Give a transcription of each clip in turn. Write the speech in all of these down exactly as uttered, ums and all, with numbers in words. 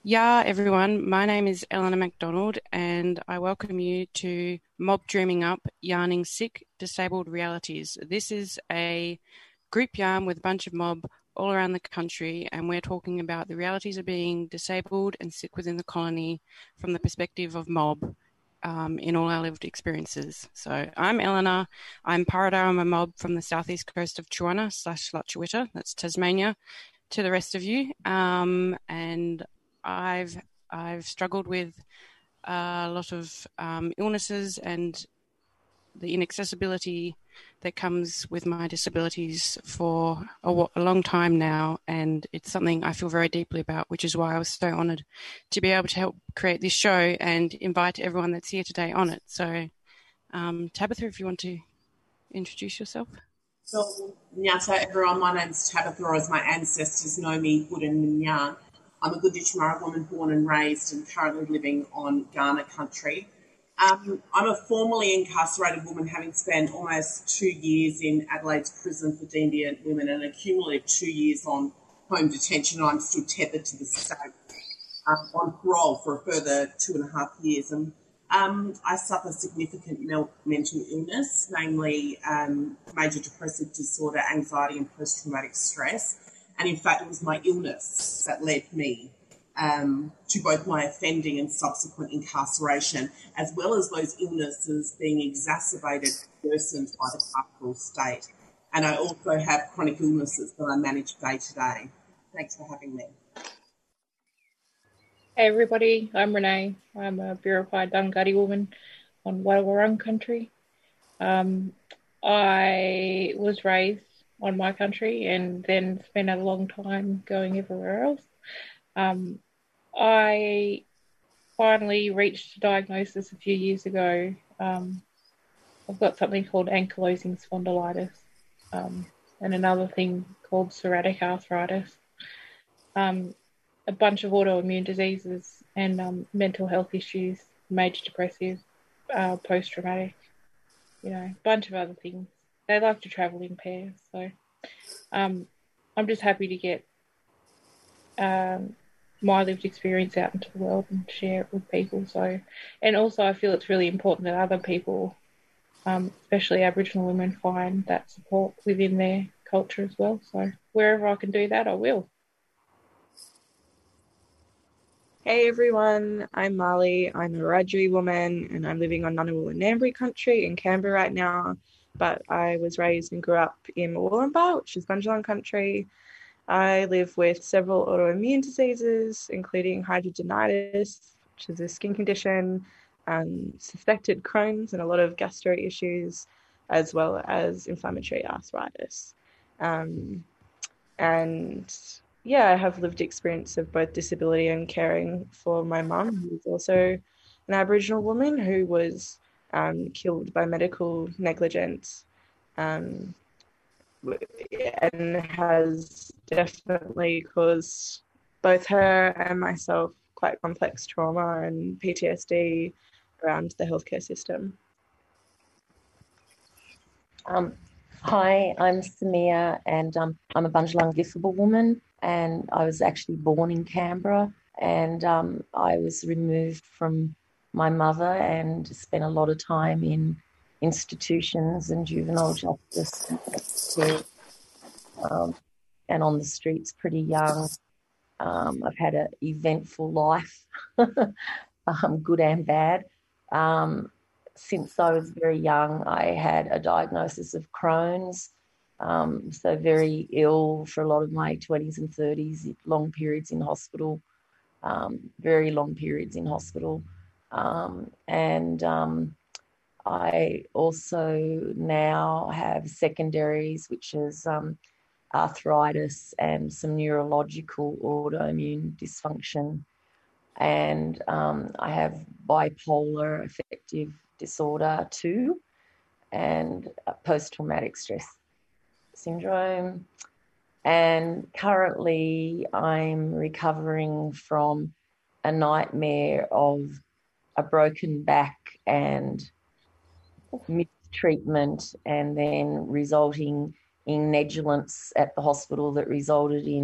Yeah, everyone. My name is Eleanor MacDonald, and I welcome you to Mob Dreaming Up Yarning Sick Disabled Realities. This is a group yarn with a bunch of mob all around the country, and we're talking about the realities of being disabled and sick within the colony from the perspective of mob um, in all our lived experiences. So I'm Eleanor. I'm Paradar. I'm a mob from the southeast coast of Chuana slash Lutchewita, that's Tasmania, to the rest of you. Um, and I've I've struggled with a lot of um, illnesses and the inaccessibility that comes with my disabilities for a, a long time now, and it's something I feel very deeply about, which is why I was so honoured to be able to help create this show and invite everyone that's here today on it. So, um, Tabitha, if you want to introduce yourself. So, Nyata, everyone, my name's Tabitha, or as my ancestors know me, Gudin Minya. I'm a Gunditjmara woman born and raised and currently living on Kaurna country. Um, I'm a formerly incarcerated woman, having spent almost two years in Adelaide's prison for deviant women and a cumulative two years on home detention. I'm still tethered to the state um, on parole for a further two and a half years. And um, I suffer significant mental illness, namely um, major depressive disorder, anxiety and post-traumatic stress. And in fact, it was my illness that led me um, to both my offending and subsequent incarceration, as well as those illnesses being exacerbated, worsened by the carceral state. And I also have chronic illnesses that I manage day to day. Thanks for having me. Hey everybody, I'm Renee. I'm a verified Dunghutti woman on Wadawurrung country. Um, I was raised on my country and then spent a long time going everywhere else. Um, I finally reached a diagnosis a few years ago. Um, I've got something called ankylosing spondylitis um, and another thing called psoriatic arthritis. Um, a bunch of autoimmune diseases and um, mental health issues, major depressive, uh, post-traumatic, you know, a bunch of other things. They like to travel in pairs. So um, I'm just happy to get um, my lived experience out into the world and share it with people. So, and also I feel it's really important that other people, um, especially Aboriginal women, find that support within their culture as well. So wherever I can do that, I will. Hey everyone, I'm Marley. I'm a Wiradjuri woman and I'm living on Ngunnawal and Ngambri country in Canberra right now, but I was raised and grew up in Murwillumbah, which is Bundjalung country. I live with several autoimmune diseases, including hidradenitis, which is a skin condition, um, suspected Crohn's and a lot of gastro issues, as well as inflammatory arthritis. Um, and yeah, I have lived experience of both disability and caring for my mum, who's also an Aboriginal woman who was um, killed by medical negligence um, and has definitely caused both her and myself quite complex trauma and P T S D around the healthcare system. Um, hi, I'm Samia and um, I'm a Bundjalung Giffarba woman. And I was actually born in Canberra and um, I was removed from my mother and spent a lot of time in institutions and juvenile justice um, and on the streets pretty young. Um, I've had an eventful life, um, good and bad. Um, since I was very young, I had a diagnosis of Crohn's. Um, so very ill for a lot of my twenties and thirties, long periods in hospital, um, very long periods in hospital. Um, and um, I also now have secondaries, which is um, arthritis and some neurological autoimmune dysfunction. And um, I have bipolar affective disorder too, and post-traumatic stress syndrome. And currently I'm recovering from a nightmare of a broken back and mistreatment and then resulting in negligence at the hospital that resulted in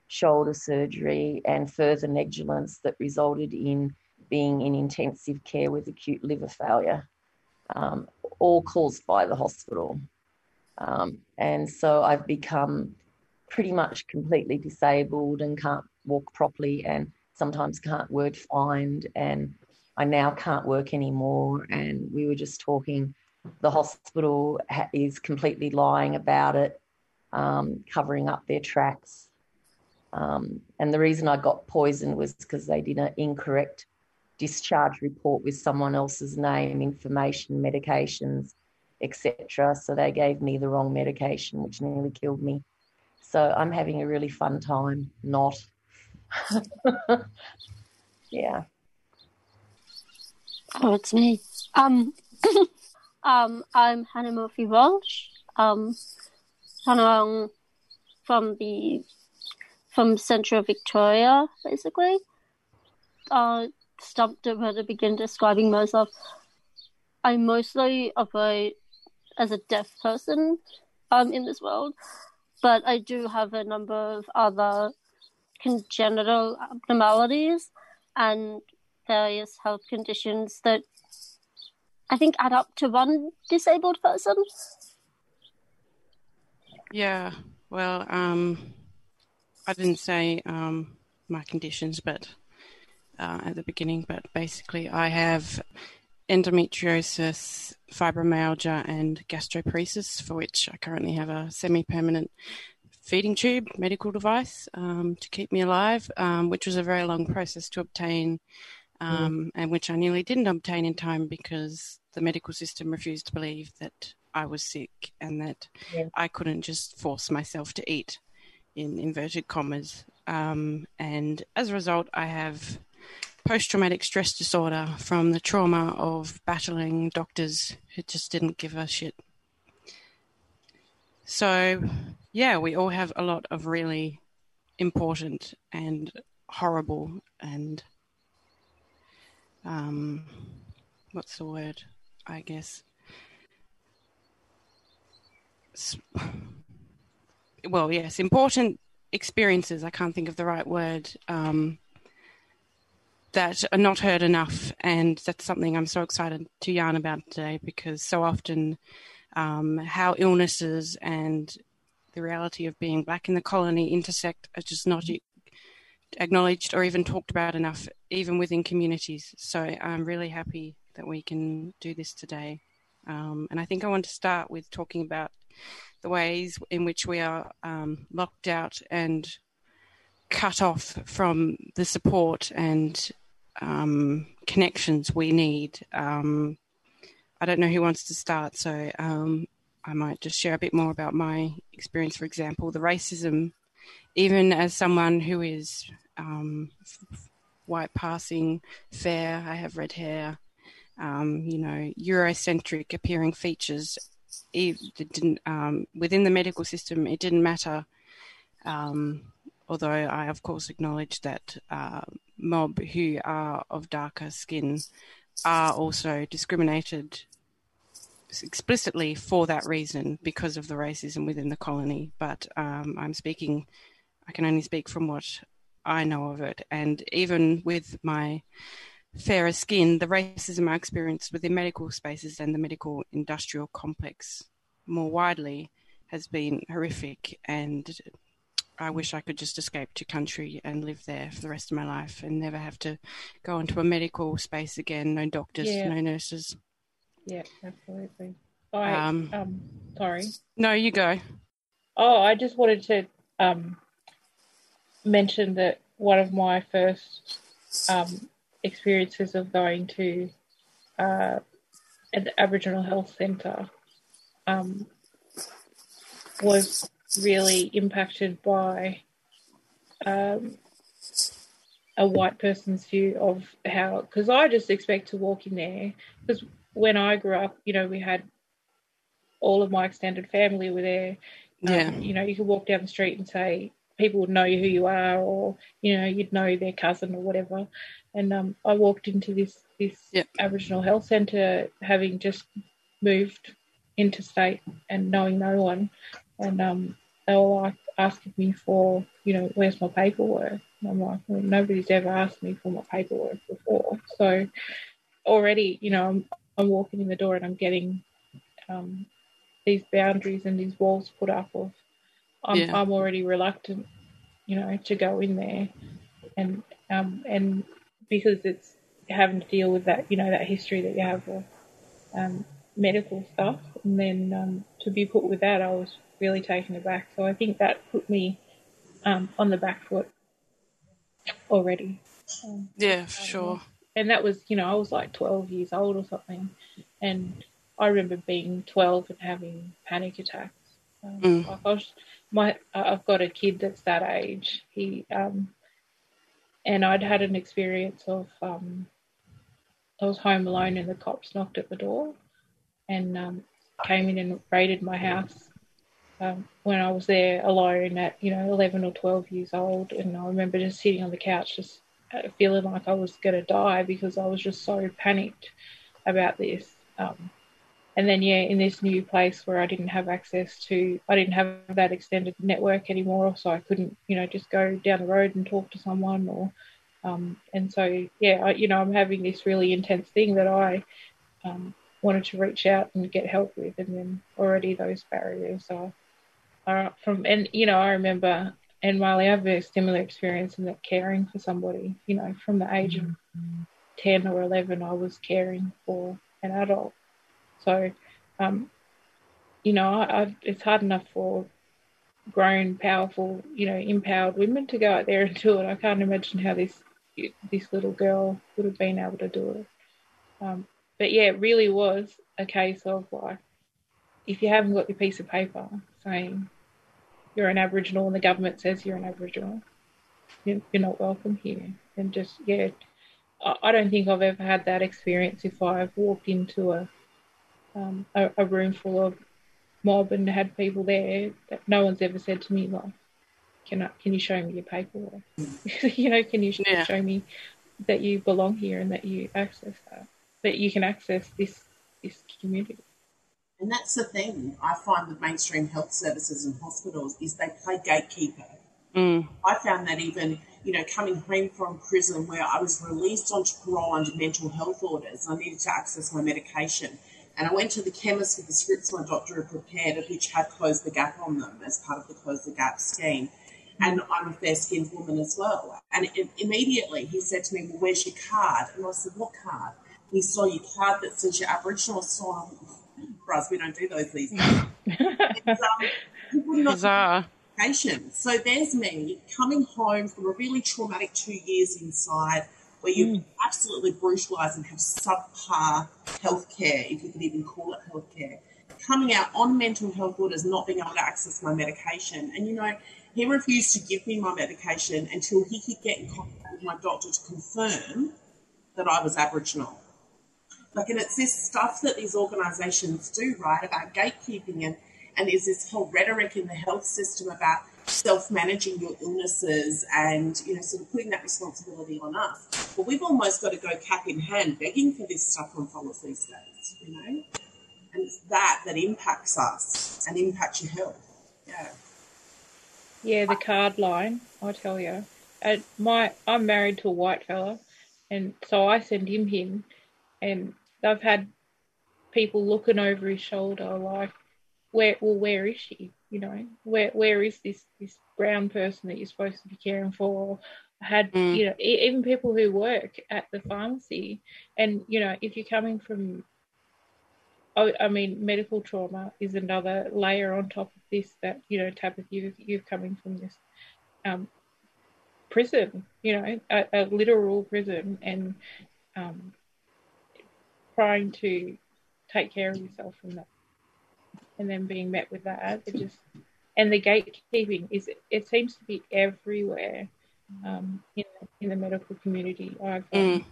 shoulder surgery, and further negligence that resulted in being in intensive care with acute liver failure, um, all caused by the hospital. Um, and so I've become pretty much completely disabled and can't walk properly, and sometimes can't word find, and I now can't work anymore. And we were just talking, the hospital ha- is completely lying about it, um, covering up their tracks. Um, and the reason I got poisoned was because they did an incorrect discharge report with someone else's name, information, medications, et cetera. So they gave me the wrong medication, which nearly killed me. So I'm having a really fun time, not. Yeah. Oh, it's me. Um, um, I'm Hannah Murphy Walsh. Um, Hannah from the from Central Victoria, basically. Uh, stumped over to begin describing myself. I mostly operate as a deaf person, um, in this world, but I do have a number of other congenital abnormalities and various health conditions that I think add up to one disabled person. Yeah, well, um, I didn't say um, my conditions, but uh, at the beginning, but basically I have endometriosis, fibromyalgia, and gastroparesis, for which I currently have a semi-permanent feeding tube medical device um, to keep me alive, um, which was a very long process to obtain, um, mm. and which I nearly didn't obtain in time because the medical system refused to believe that I was sick and that yeah. I couldn't just force myself to eat, in inverted commas. Um, and as a result, I have post-traumatic stress disorder from the trauma of battling doctors who just didn't give a shit. So, yeah, we all have a lot of really important and horrible and, um, what's the word, I guess? Well, yes, important experiences, I can't think of the right word, um, that are not heard enough. And that's something I'm so excited to yarn about today, because so often um, how illnesses and the reality of being black in the colony intersect are just not acknowledged or even talked about enough, even within communities. So I'm really happy that we can do this today. Um, and I think I want to start with talking about the ways in which we are um, locked out and cut off from the support and um, connections we need. Um, I don't know who wants to start, so um, I might just share a bit more about my experience. For example, the racism, even as someone who is um, white passing, fair, I have red hair, um, you know, Eurocentric appearing features, it didn't, um, within the medical system, it didn't matter. Um, although I, of course, acknowledge that uh, mob who are of darker skin are also discriminated explicitly for that reason because of the racism within the colony. But um, I'm speaking, I can only speak from what I know of it. And even with my fairer skin, the racism I experienced within medical spaces and the medical industrial complex more widely has been horrific, and I wish I could just escape to country and live there for the rest of my life and never have to go into a medical space again. No doctors, yeah. no nurses. Yeah, absolutely. I, um, um, sorry. No, you go. Oh, I just wanted to um, mention that one of my first um, experiences of going to uh, an Aboriginal health centre um, was really impacted by um, a white person's view of how, because I just expect to walk in there, because when I grew up, you know, we had all of my extended family were there. Yeah. Um, you know, you could walk down the street and say, people would know who you are, or, you know, you'd know their cousin or whatever. And um, I walked into this, this yep. Aboriginal health centre having just moved interstate and knowing no one. And um, they were like, asking me for, you know, where's my paperwork? And I'm like, well, nobody's ever asked me for my paperwork before. So already, you know, I'm, I'm walking in the door and I'm getting um, these boundaries and these walls put up of I'm, yeah. I'm already reluctant, you know, to go in there. And um, and because it's having to deal with that, you know, that history that you have of um, medical stuff. And then um, to be put with that, I was really taken aback. So I think that put me um, on the back foot already. Um, yeah, for sure. And that was, you know, I was like twelve years old or something. And I remember being twelve and having panic attacks. Um, mm. like I was, my, I've got a kid that's that age. He, um, and I'd had an experience of, um, I was home alone and the cops knocked at the door and um, came in and raided my house um, when I was there alone at, you know, eleven or twelve years old. And I remember just sitting on the couch just feeling like I was going to die because I was just so panicked about this. Um, and then, yeah, in this new place where I didn't have access to, I didn't have that extended network anymore, so I couldn't, you know, just go down the road and talk to someone or, um, and so, yeah, I, you know, I'm having this really intense thing that I um, wanted to reach out and get help with, and then already those barriers are, are from, and, you know, I remember, and Marley, I have a similar experience in that caring for somebody, you know, from the age of ten or eleven, I was caring for an adult. So, um, you know, I, I, it's hard enough for grown, powerful, you know, empowered women to go out there and do it. I can't imagine how this this little girl would have been able to do it. Um, but, yeah, it really was a case of, like, if you haven't got your piece of paper saying you're an Aboriginal and the government says you're an Aboriginal, you're, you're not welcome here. And just, yeah, I, I don't think I've ever had that experience if I've walked into a Um, a, a room full of mob and had people there that no one's ever said to me, like, can I, can you show me your paperwork? you know, can you yeah. show me that you belong here and that you access that, that you can access this this community. And that's the thing. I find with mainstream health services and hospitals is they play gatekeeper. Mm. I found that even, you know, coming home from prison where I was released onto parole under mental health orders, I needed to access my medication. And I went to the chemist with the scripts my doctor had prepared, of which had Close the Gap on them as part of the Close the Gap scheme. And I'm a fair-skinned woman as well. And it, immediately he said to me, well, where's your card? And I said, what card? And he saw your card that says you're Aboriginal. So I'm, Bros, we don't do those these days. and, um, Bizarre. So there's me coming home from a really traumatic two years inside, where you're mm. absolutely brutalised and have subpar healthcare, if you could even call it healthcare, coming out on mental health orders, not being able to access my medication. And, you know, he refused to give me my medication until he could get in contact with my doctor to confirm that I was Aboriginal. Like, and it's this stuff that these organisations do, right, about gatekeeping, and, and there's this whole rhetoric in the health system about self-managing your illnesses and, you know, sort of putting that responsibility on us. But we've almost got to go cap in hand begging for this stuff on policy these days, you know? And it's that that impacts us and impacts your health. Yeah. Yeah, the card line, I tell you. Uh, my, I'm married to a white fella, and so I send him him, and I've had people looking over his shoulder like, where, well, where is she? You know, where where is this, this brown person that you're supposed to be caring for? I had, mm. you know, even people who work at the pharmacy, and, you know, if you're coming from, I, I mean, medical trauma is another layer on top of this that, you know, Tabitha, you, you're coming from this um, prison, you know, a, a literal prison, and um, trying to take care of yourself from that. And then being met with that, it just, and the gatekeeping is, it seems to be everywhere um, in in the medical community. I've um,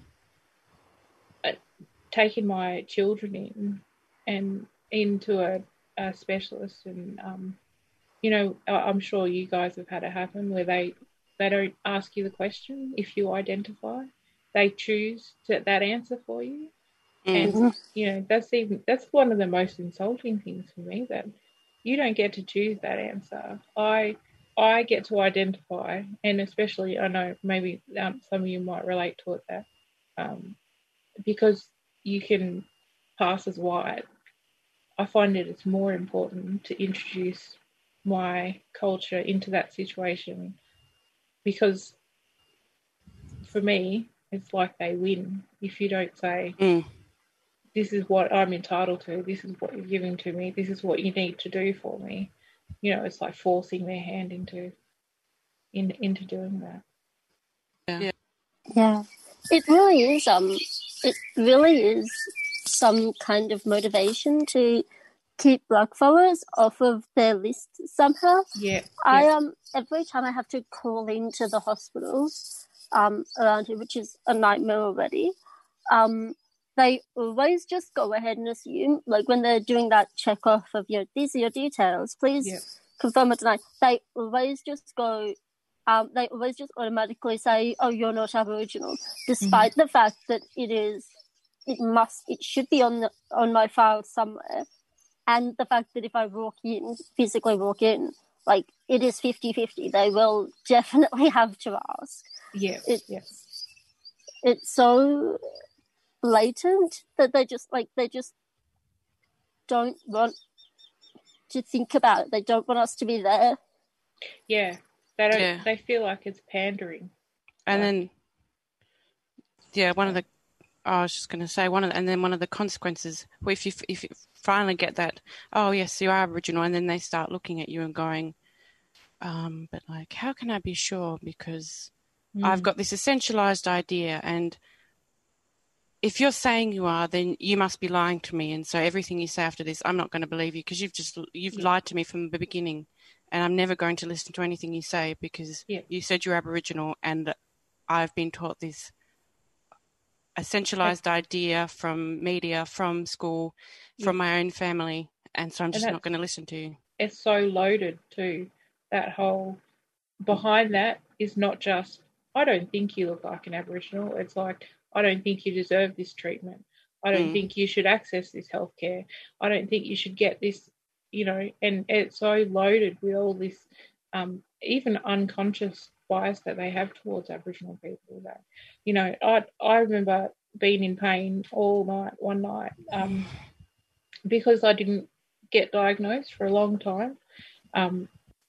mm. taken my children in and into a, a specialist, and um, you know, I'm sure you guys have had it happen where they they don't ask you the question if you identify, they choose to, that answer for you. Mm-hmm. And, you know, that's even that's one of the most insulting things for me, that you don't get to choose that answer. I I get to identify, and especially I know maybe um, some of you might relate to it that um, because you can pass as white, I find that it's more important to introduce my culture into that situation, because for me, it's like they win if you don't say, Mm. this is what I'm entitled to, this is what you're giving to me, this is what you need to do for me. You know, it's like forcing their hand into in, into doing that. Yeah. Yeah, it really is. Um, it really is some kind of motivation to keep blackfellas off of their list somehow. Yeah. I yeah. um every time I have to call into the hospital um around here, which is a nightmare already, um they always just go ahead and assume, like when they're doing that check off of your these are your details, please Yeah. confirm it tonight. They always just go. Um, they always just automatically say, "Oh, you're not Aboriginal," despite mm-hmm. the fact that it is. It must. It should be on the, on my file somewhere. And the fact that if I walk in, physically walk in, like, it is fifty-fifty. They will definitely have to ask. Yeah, it, yeah. It's so blatant that they just, like, they just don't want to think about it. They don't want us to be there. Yeah, they don't. Yeah. They feel like it's pandering. And like, then, yeah, one of the, I was just going to say, one of the, and then one of the consequences, well, if you if you finally get that, oh, yes, you are Aboriginal, and then they start looking at you and going, um, but, like, how can I be sure? Because mm. I've got this essentialised idea, and if you're saying you are, then you must be lying to me, and so everything you say after this, I'm not going to believe you, because you've just, you've yeah. lied to me from the beginning, and I'm never going to listen to anything you say, because yeah. you said you're Aboriginal, and I've been taught this essentialised idea from media, from school, yeah. from my own family, and so I'm just not going to listen to you. It's so loaded too. That whole behind that is not just, I don't think you look like an Aboriginal. It's like, I don't think you deserve this treatment. I don't mm. think you should access this healthcare. I don't think you should get this, you know, and it's so loaded with all this um, even unconscious bias that they have towards Aboriginal people. That, you know, I I remember being in pain all night one night um, because I didn't get diagnosed for a long time. Um,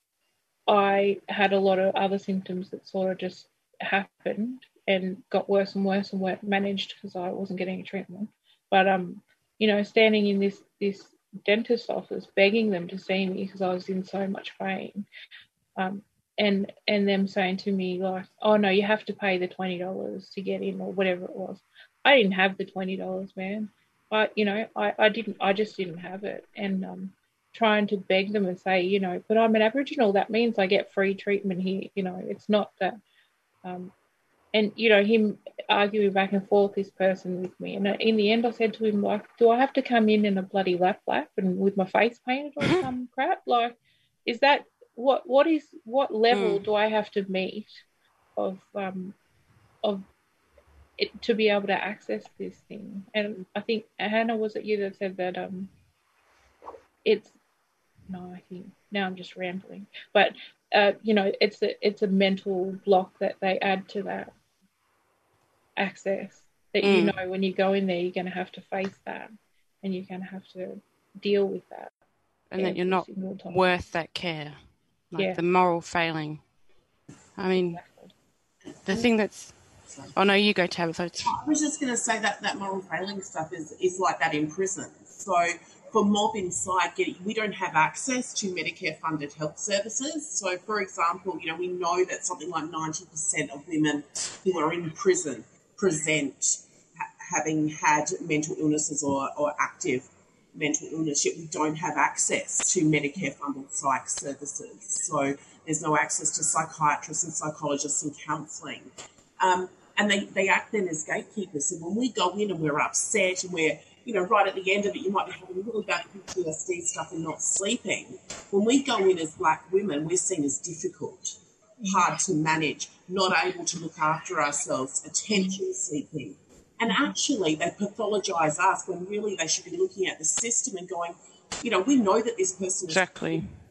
I had a lot of other symptoms that sort of just happened and got worse and worse and worse, managed because I wasn't getting any treatment. But um, you know, standing in this this dentist's office, begging them to see me because I was in so much pain. Um, and and them saying to me like, oh no, you have to pay the twenty dollars to get in or whatever it was. I didn't have the twenty dollars, man. I you know, I, I didn't I just didn't have it. And um trying to beg them and say, you know, but I'm an Aboriginal, that means I get free treatment here, you know, it's not that um and you know, him arguing back and forth, this person with me. And in the end I said to him, like, do I have to come in in a bloody lap lap and with my face painted or some crap? Like, is that What what is what level mm. do I have to meet of um of it to be able to access this thing? And I think Hannah, was it you that said that um it's no I think now I'm just rambling, but uh you know it's a it's a mental block that they add to that access that mm. you know when you go in there you're going to have to face that and you're going to have to deal with that, and that you're not worth that care. Like yeah. the moral failing. I mean, the thing that's... Oh, no, you go, Tabitha. I was just going to say that that moral failing stuff is, is like that in prison. So for mob inside, we don't have access to Medicare-funded health services. So, for example, you know, we know that something like ninety percent of women who are in prison present ha- having had mental illnesses or, or active mental illness, yet we don't have access to Medicare-funded psych services. So there's no access to psychiatrists and psychologists and counselling. Um, and they, they act then as gatekeepers. So when we go in and we're upset and we're, you know, right at the end of it, you might be having really bad P T S D stuff and not sleeping. When we go in as black women, we're seen as difficult, hard to manage, not able to look after ourselves, attention-seeking. And actually, they pathologise us when really they should be looking at the system and going, you know, we know that this person exactly.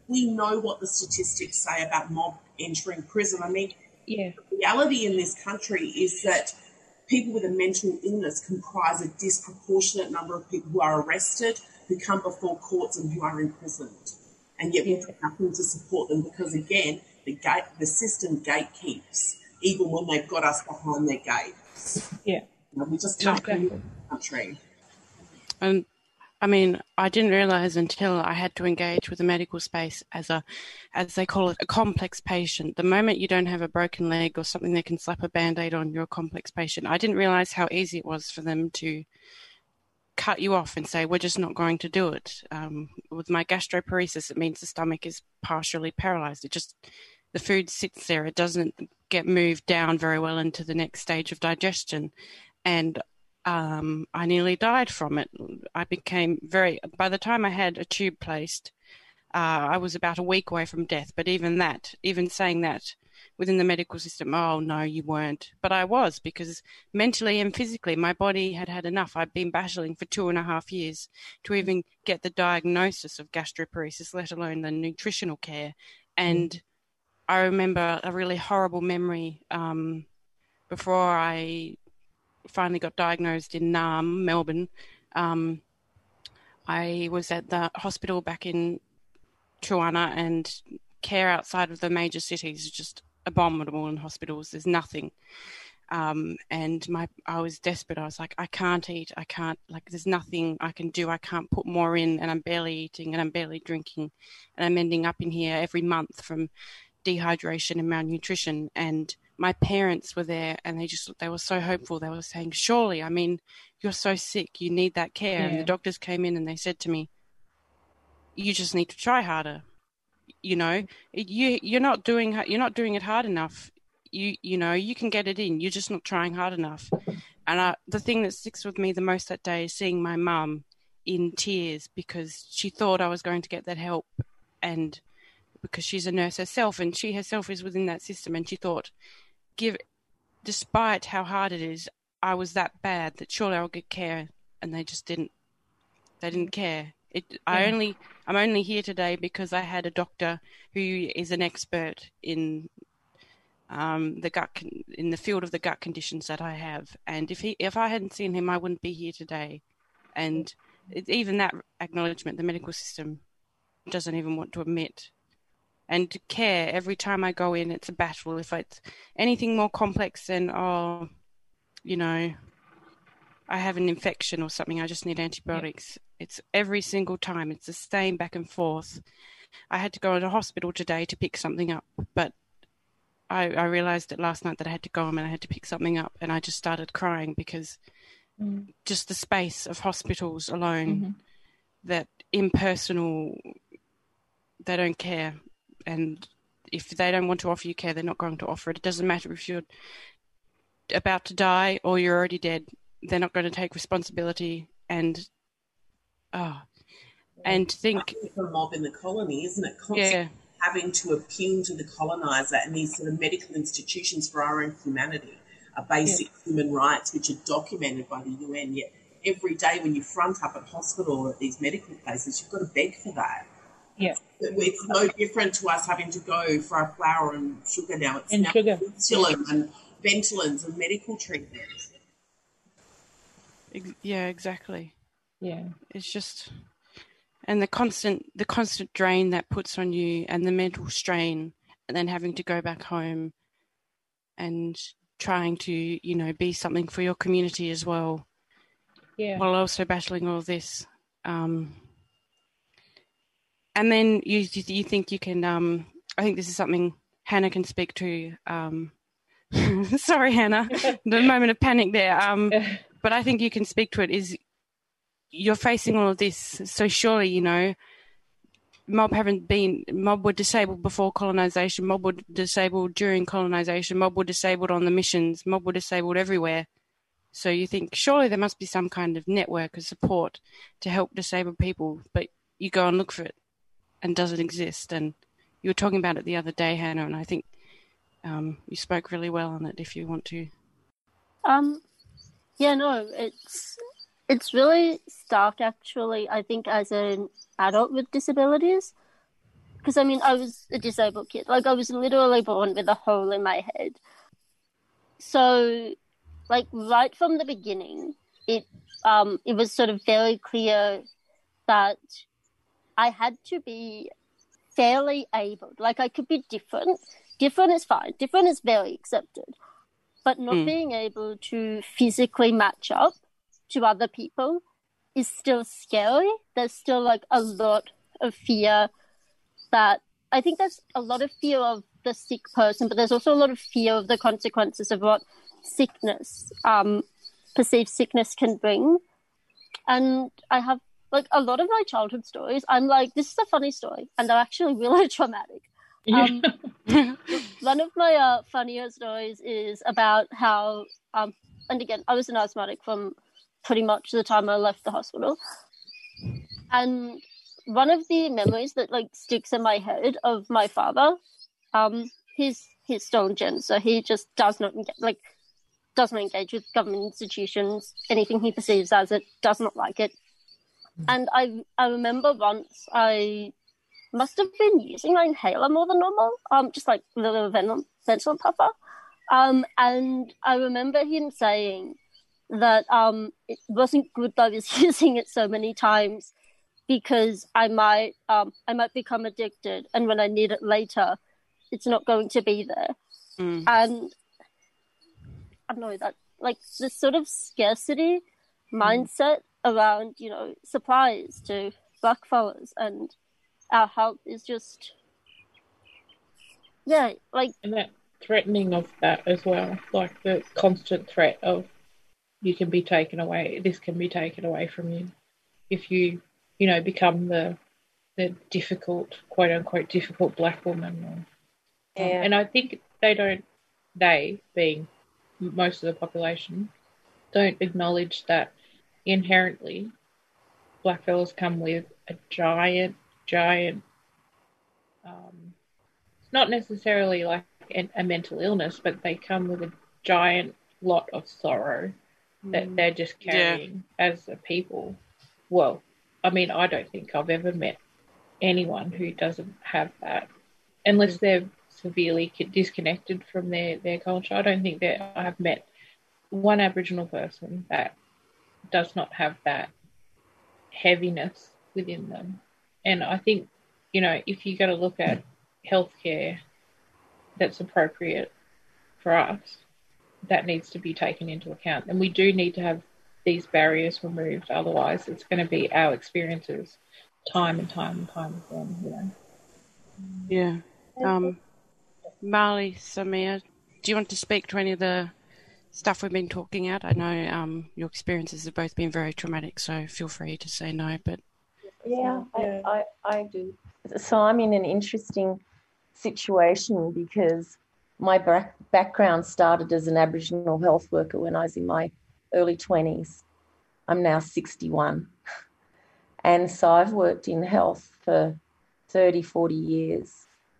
we know what the statistics say about mob entering prison. I mean, Yeah. the reality in this country is that people with a mental illness comprise a disproportionate number of people who are arrested, who come before courts and who are imprisoned. And yet we do nothing to support them because, again, the gate, the system gatekeeps, even when they've got us behind their gates. Yeah. You know, we just can't Exactly. commit the country. And I mean, I didn't realise until I had to engage with the medical space as a, as they call it, a complex patient. The moment you don't have a broken leg or something they can slap a Band-Aid on, you're a complex patient. I didn't realise how easy it was for them to cut you off and say, we're just not going to do it. Um, with my gastroparesis, it means the stomach is partially paralysed. It just, the food sits there. It doesn't get moved down very well into the next stage of digestion. And Um, I nearly died from it. I became very, by the time I had a tube placed, uh, I was about a week away from death. But even that, even saying that within the medical system, oh, no, you weren't. But I was, because mentally and physically, my body had had enough. I'd been battling for two and a half years to even get the diagnosis of gastroparesis, let alone the nutritional care. And I remember a really horrible memory um, before I finally got diagnosed in Naarm, Melbourne. Um, I was at the hospital back in Truana, and care outside of the major cities is just abominable in hospitals. There's nothing. Um, and my, I was desperate. I was like, I can't eat. I can't, like, there's nothing I can do. I can't put more in, and I'm barely eating and I'm barely drinking. And I'm ending up in here every month from dehydration and malnutrition. And my parents were there, and they just, they were so hopeful. They were saying, surely, I mean, you're so sick, you need that care. Yeah. And the doctors came in and they said to me, you just need to try harder. You know, you, you're not doing, you're not doing it hard enough. You, you know, you can get it in. You're just not trying hard enough. And I, the thing that sticks with me the most that day is seeing my mum in tears because she thought I was going to get that help, and because she's a nurse herself and she herself is within that system, and she thought, give, despite how hard it is, I was that bad that surely I'll get care, and they just didn't. They didn't care. It. Yeah. I only. I'm only here today because I had a doctor who is an expert in um, the gut, in the field of the gut conditions that I have, and if he, if I hadn't seen him, I wouldn't be here today. And it, even that acknowledgement, the medical system doesn't even want to admit. And to care, every time I go in, it's a battle. If it's anything more complex than, oh, you know, I have an infection or something, I just need antibiotics. Yeah. It's every single time. It's the same back and forth. I had to go to hospital today to pick something up, but I, I realised that last night that I had to go home and I had to pick something up, and I just started crying because mm. just the space of hospitals alone, mm-hmm. that impersonal, they don't care. And if they don't want to offer you care, they're not going to offer it. It doesn't matter if you're about to die or you're already dead. They're not going to take responsibility. And oh, and think the mob in the colony, isn't it? Constantly yeah. having to appeal to the colonizer and these sort of medical institutions for our own humanity, our basic yeah. human rights, which are documented by the U N. Yet every day when you front up at hospital or at these medical places, you've got to beg for that. Yeah, it's no different to us having to go for our flour and sugar now. It's and now sugar. insulin and Ventolins and medical treatments. Yeah, exactly. Yeah, it's just, and the constant, the constant drain that puts on you, and the mental strain, and then having to go back home, and trying to, you know, be something for your community as well. Yeah. While also battling all this. Um, And then you you think you can, um, I think this is something Hannah can speak to. Um, sorry, Hannah, the moment of panic there. Um, but I think you can speak to it, is you're facing all of this. So surely, you know, mob haven't been, mob were disabled before colonisation, mob were disabled during colonisation, mob were disabled on the missions, mob were disabled everywhere. So you think surely there must be some kind of network of support to help disabled people, but you go and look for it. And doesn't exist. And you were talking about it the other day, Hannah, and I think um, you spoke really well on it. If you want to, um, yeah, no, it's it's really stark actually. I think as an adult with disabilities, because I mean, I was a disabled kid. Like, I was literally born with a hole in my head. So, like, right from the beginning, it um it was sort of very clear that I had to be fairly able. Like, I could be different. Different is fine. Different is very accepted. But not Mm. being able to physically match up to other people is still scary. There's still, like, a lot of fear that... I think there's a lot of fear of the sick person, but there's also a lot of fear of the consequences of what sickness, um, perceived sickness can bring. And I have, like, a lot of my childhood stories, I'm like, this is a funny story, and they're actually really traumatic. Um, one of my uh, funnier stories is about how, um, and again, I was an asthmatic from pretty much the time I left the hospital. And one of the memories that, like, sticks in my head of my father, um, he's, he's stone gen, so he just does not, engage, like, doesn't engage with government institutions. Anything he perceives as it, does not like it. And I, I remember once I must have been using my inhaler more than normal, um, just like a little venom, ventilator puffer. Um, and I remember him saying that um, it wasn't good that I was using it so many times because I might um, I might become addicted, and when I need it later, it's not going to be there. Mm. And I don't know, that, like, this sort of scarcity mindset around, you know, supplies to blackfellas and our health is just, yeah, like... And that threatening of that as well, like the constant threat of you can be taken away, this can be taken away from you if you, you know, become the the difficult, quote unquote, difficult black woman. Or, Yeah. um, and I think they don't, they being most of the population, don't acknowledge that inherently blackfellas come with a giant, giant, um, not necessarily like a, a mental illness, but they come with a giant lot of sorrow that they're just carrying yeah. as a people. Well, I mean, I don't think I've ever met anyone who doesn't have that, unless they're severely disconnected from their, their culture. I don't think that I have met one Aboriginal person that does not have that heaviness within them. And I think, you know, if you got to look at healthcare that's appropriate for us, that needs to be taken into account. And we do need to have these barriers removed. Otherwise, it's going to be our experiences time and time and time again, you know. Yeah. Um, Marley, Samia, do you want to speak to any of the stuff we've been talking about? I know um, your experiences have both been very traumatic, so feel free to say no. But yeah, Yeah. I, I, I do. So I'm in an interesting situation because my back, background started as an Aboriginal health worker when I was in my early twenties. I'm now sixty-one. And so I've worked in health for thirty, forty years.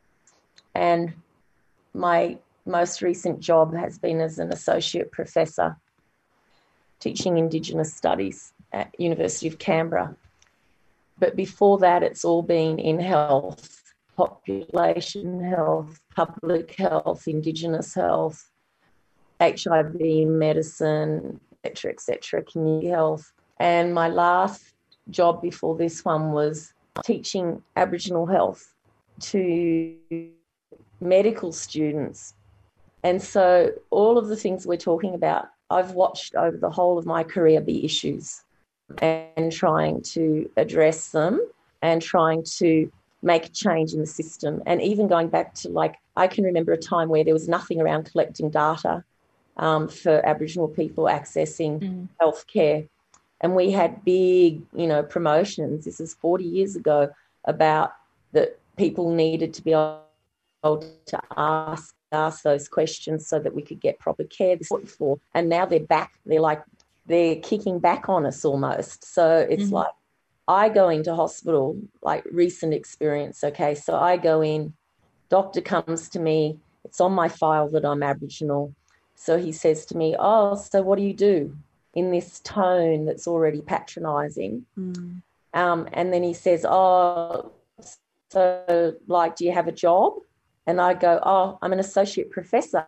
And my most recent job has been as an associate professor teaching Indigenous studies at University of Canberra. But before that, it's all been in health, population health, public health, Indigenous health, H I V medicine, et cetera, et cetera, community health. And my last job before this one was teaching Aboriginal health to medical students. And so all of the things we're talking about, I've watched over the whole of my career be issues and trying to address them and trying to make a change in the system. And even going back to, like, I can remember a time where there was nothing around collecting data um, for Aboriginal people accessing mm. healthcare. And we had big, you know, promotions, this is forty years ago, about that people needed to be able to ask ask those questions so that we could get proper care. This is what for. And now they're back, they're like, they're kicking back on us almost. So it's mm-hmm. like, I go into hospital, like recent experience, okay, so I go in, doctor comes to me, it's on my file that I'm Aboriginal. So he says to me, oh, so what do you do? In this tone that's already patronising. Mm. Um, and then he says, oh, so, like, do you have a job? And I go, oh, I'm an associate professor.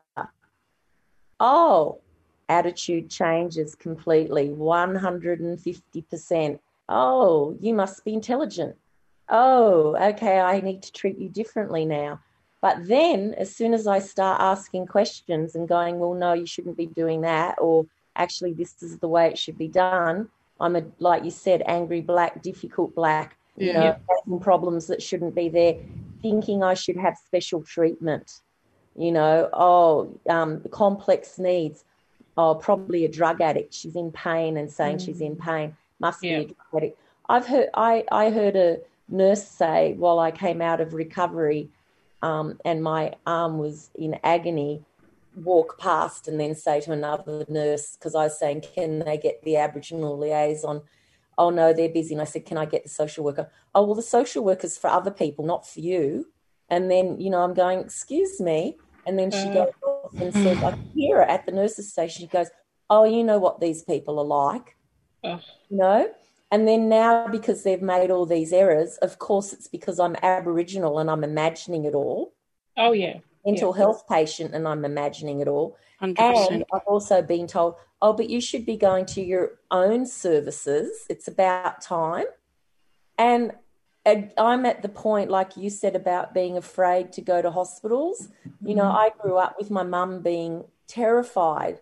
Oh, attitude changes completely, one hundred fifty percent. Oh, you must be intelligent. Oh, okay, I need to treat you differently now. But then as soon as I start asking questions and going, well, no, you shouldn't be doing that, or actually this is the way it should be done, I'm, a, like you said, angry black, difficult black, you Yeah. know, having problems that shouldn't be there, thinking I should have special treatment, you know, oh, um, complex needs, oh, probably a drug addict. She's in pain and saying mm. she's in pain, must Yeah. be a drug addict. I've heard, I, I heard a nurse say while I came out of recovery um, and my arm was in agony, walk past and then say to another nurse, because I was saying, can they get the Aboriginal liaison? Oh, no, they're busy. And I said, can I get the social worker? Oh, well, the social worker's for other people, not for you. And then, you know, I'm going, excuse me. And then she uh, goes off and says, I can hear her at the nurse's station. She goes, oh, you know what these people are like, uh, you know? And then now, because they've made all these errors, of course, it's because I'm Aboriginal and I'm imagining it all. Oh, yeah. Mental yeah. health patient and I'm imagining it all. one hundred percent. And I've also been told, oh, but you should be going to your own services. It's about time. And I'm at the point, like you said, about being afraid to go to hospitals. Mm-hmm. You know, I grew up with my mum being terrified.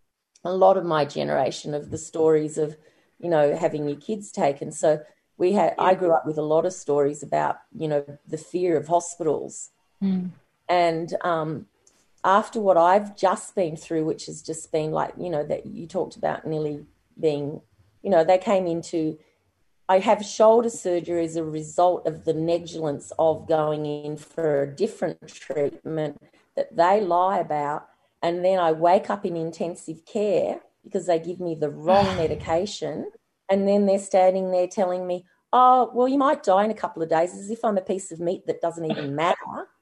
A lot of my generation of the stories of, you know, having your kids taken. So we had, yeah. I grew up with a lot of stories about, you know, the fear of hospitals. Mm. And um, after what I've just been through, which has just been like, you know, that you talked about nearly being, you know, they came into, I have shoulder surgery as a result of the negligence of going in for a different treatment that they lie about. And then I wake up in intensive care because they give me the wrong medication. And then they're standing there telling me, oh, well, you might die in a couple of days, as if I'm a piece of meat that doesn't even matter.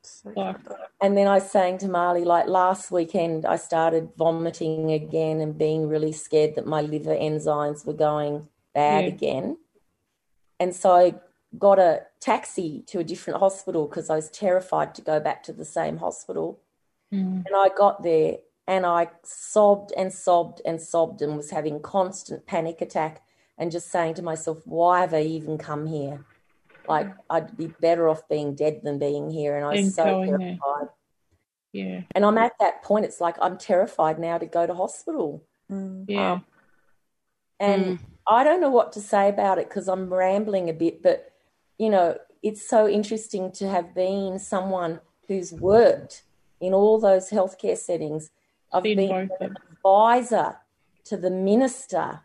And then I was saying to Marley, like last weekend, I started vomiting again and being really scared that my liver enzymes were going bad yeah. again. And so I got a taxi to a different hospital because I was terrified to go back to the same hospital. Mm. And I got there and I sobbed and sobbed and sobbed and was having constant panic attack and just saying to myself, why have I even come here? Like, I'd be better off being dead than being here. And I was so terrified. There. Yeah. And I'm at that point, it's like I'm terrified now to go to hospital. Mm. Yeah. Um, and mm. I don't know what to say about it because I'm rambling a bit, but, you know, it's so interesting to have been someone who's worked in all those healthcare settings. I've been been an advisor to the minister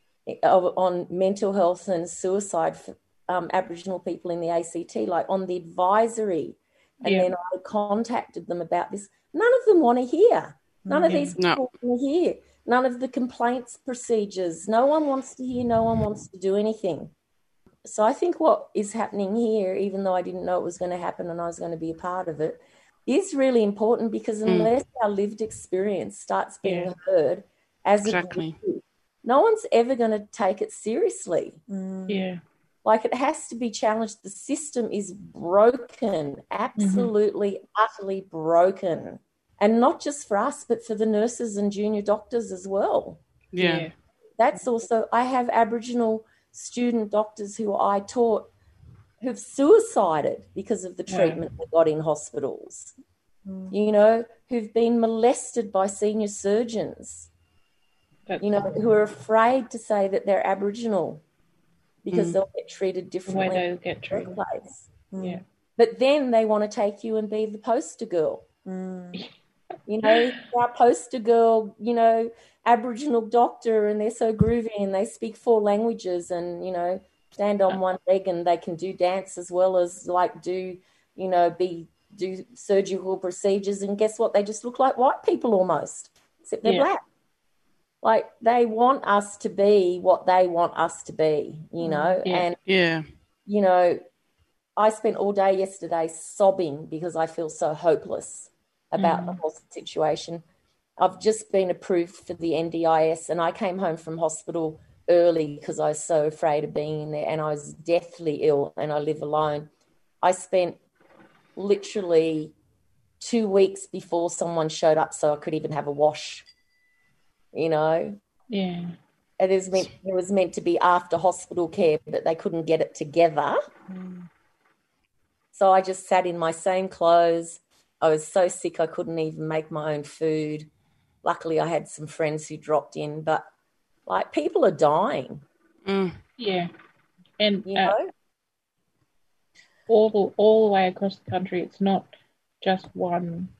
of, on mental health and suicide for um, Aboriginal people in the A C T, like on the advisory. And yeah. then I contacted them about this. None of them want to hear. None of yeah. these people no. want to hear. None of the complaints procedures. No one wants to hear. No one wants to do anything. So I think what is happening here, even though I didn't know it was going to happen and I was going to be a part of it, is really important because unless mm. our lived experience starts being yeah. heard as exactly. it is, no one's ever going to take it seriously. Mm. Yeah. Like it has to be challenged. The system is broken, absolutely, mm-hmm. utterly broken. And not just for us, but for the nurses and junior doctors as well. Yeah. yeah. That's also, I have Aboriginal student doctors who I taught who've suicided because of the treatment yeah. they got in hospitals, mm. you know, who've been molested by senior surgeons, That's you know, cool. who are afraid to say that they're Aboriginal because mm. they'll get treated differently. The way they'll get treated. Mm. Yeah. But then they want to take you and be the poster girl. Mm. You know, our poster girl, you know, Aboriginal doctor, and they're so groovy and they speak four languages and, you know, stand on one leg and they can do dance as well as like do, you know, be do surgical procedures. And guess what? They just look like white people almost, except they're yeah. black. Like they want us to be what they want us to be, you know. Yeah. And, yeah. you know, I spent all day yesterday sobbing because I feel so hopeless about mm. the whole situation. I've just been approved for the N D I S and I came home from hospital early because I was so afraid of being in there and I was deathly ill and I live alone. I spent literally two weeks before someone showed up so I could even have a wash, you know. Yeah. And it was meant, it was meant to be after hospital care, but they couldn't get it together. Mm. So I just sat in my same clothes. I was so sick I couldn't even make my own food. Luckily, I had some friends who dropped in, but, like, people are dying. Mm. Yeah. And You uh, know? all the all the way across the country, it's not just one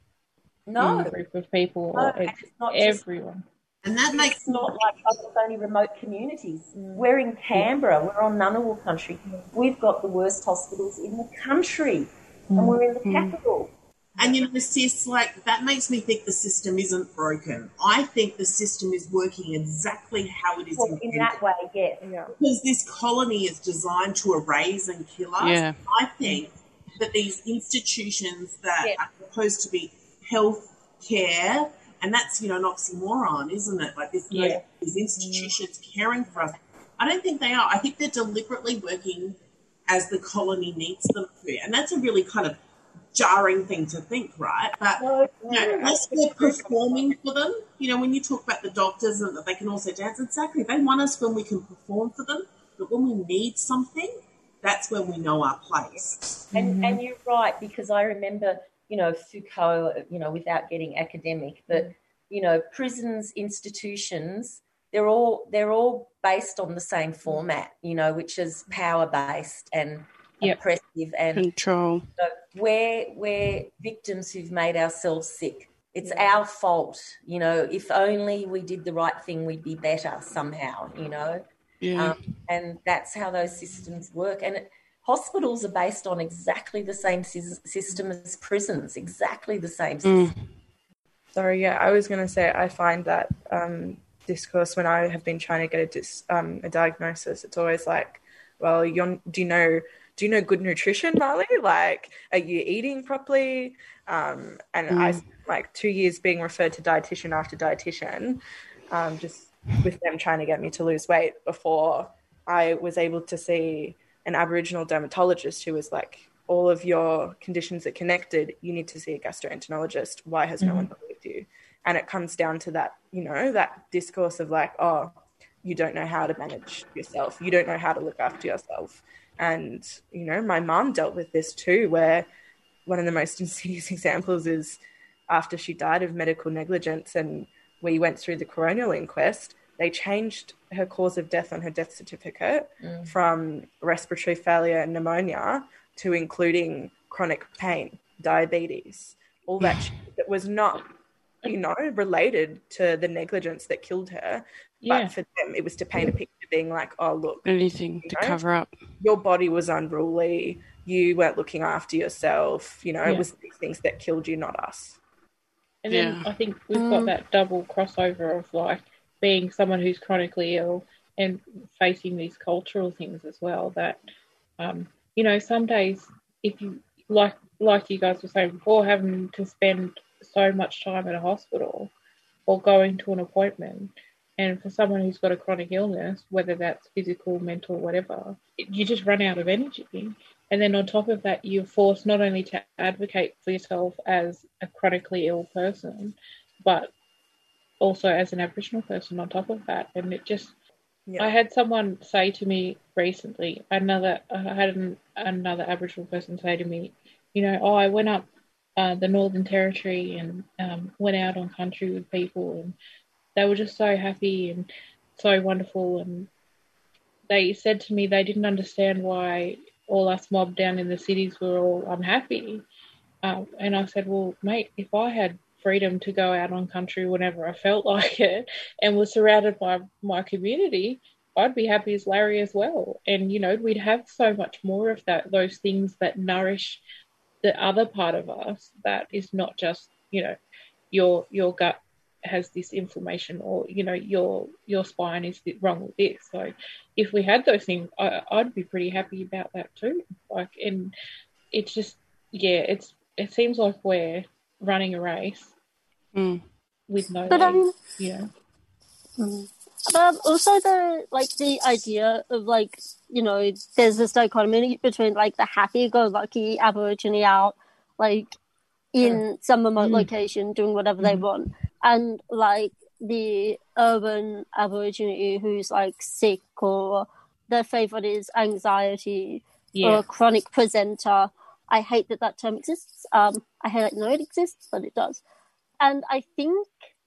No. group of people, No, or and it's, it's not just, everyone. And that makes it's not like us, it's only remote communities. We're in Canberra. We're on Ngunnawal country. We've got the worst hospitals in the country, and we're in the capital. And, you know, sis, like, that makes me think the system isn't broken. I think the system is working exactly how it is Well, intended. in that way, yes. Yeah. Because this colony is designed to erase and kill us. Yeah. I think that these institutions that Yeah. are supposed to be health care, and that's, you know, an oxymoron, isn't it? Like, this, Yeah. these institutions caring for us. I don't think they are. I think they're deliberately working as the colony needs them to. And that's a really kind of jarring thing to think, right? But No, you know, unless we're performing for them, you know, when you talk about the doctors and that they can also dance, exactly, they want us when we can perform for them, but when we need something, that's when we know our place. And Mm-hmm. and you're right, because I remember, you know, Foucault, you know, without getting academic, but, you know, prisons, institutions, they're all they're all based on the same format, you know, which is power based and Yep. oppressive, and Control. so we're we're victims who've made ourselves sick. It's our fault, you know. If only we did the right thing, we'd be better somehow, you know. Yeah. Um, and that's how those systems work. And it, hospitals are based on exactly the same sys- system as prisons, exactly the same system. Mm. Sorry, yeah, I was going to say I find that um, discourse when I have been trying to get a, dis, um, a diagnosis, it's always like, well, you're, do you know do you know good nutrition, Marley? Like, are you eating properly? Um, and Mm. I spent like two years being referred to dietitian after dietitian, um, just with them trying to get me to lose weight before I was able to see an Aboriginal dermatologist who was like, all of your conditions are connected. You need to see a gastroenterologist. Why has no one believed you? And it comes down to that, you know, that discourse of like, oh, you don't know how to manage yourself. You don't know how to look after yourself. And, you know, my mum dealt with this too, where one of the most insidious examples is after she died of medical negligence and we went through the coronial inquest, they changed her cause of death on her death certificate mm. from respiratory failure and pneumonia to including chronic pain, diabetes, all that shit that was not, you know, related to the negligence that killed her. Yeah. But for them, it was to paint a picture being like, oh, look. Anything to know, cover up. Your body was unruly. You weren't looking after yourself. You know, yeah. It was these things that killed you, not us. And then Yeah. I think we've got that double crossover of like being someone who's chronically ill and facing these cultural things as well that, um, you know, some days if you, like like you guys were saying before, having to spend so much time at a hospital or going to an appointment, and for someone who's got a chronic illness, whether that's physical, mental, whatever, you just run out of energy. And then on top of that, you're forced not only to advocate for yourself as a chronically ill person, but also as an Aboriginal person on top of that. And it just, yeah. I had someone say to me recently, another, I had an, another Aboriginal person say to me, you know, oh, I went up uh, the Northern Territory and um, went out on country with people, and they were just so happy and so wonderful. And they said to me they didn't understand why all us mob down in the cities were all unhappy. Um, and I said, well, mate, if I had freedom to go out on country whenever I felt like it and was surrounded by my community, I'd be happy as Larry as well. And, you know, we'd have so much more of that, those things that nourish the other part of us that is not just, you know, your your gut has this inflammation, or, you know, your your spine is wrong with this. So if we had those things, I, I'd be pretty happy about that too. Like, and it's just, yeah, it's it seems like we're running a race mm. with no but, legs, um, you know. Mm. But also the like the idea of like you know, there's this dichotomy between like the happy-go-lucky Aborigine out, like in mm. some remote mm. location doing whatever mm. they want, and like the urban Aborigine who's like sick or their favorite is anxiety yeah. or a chronic presenter. I hate that that term exists. Um, I hate that know it exists, but it does. And I think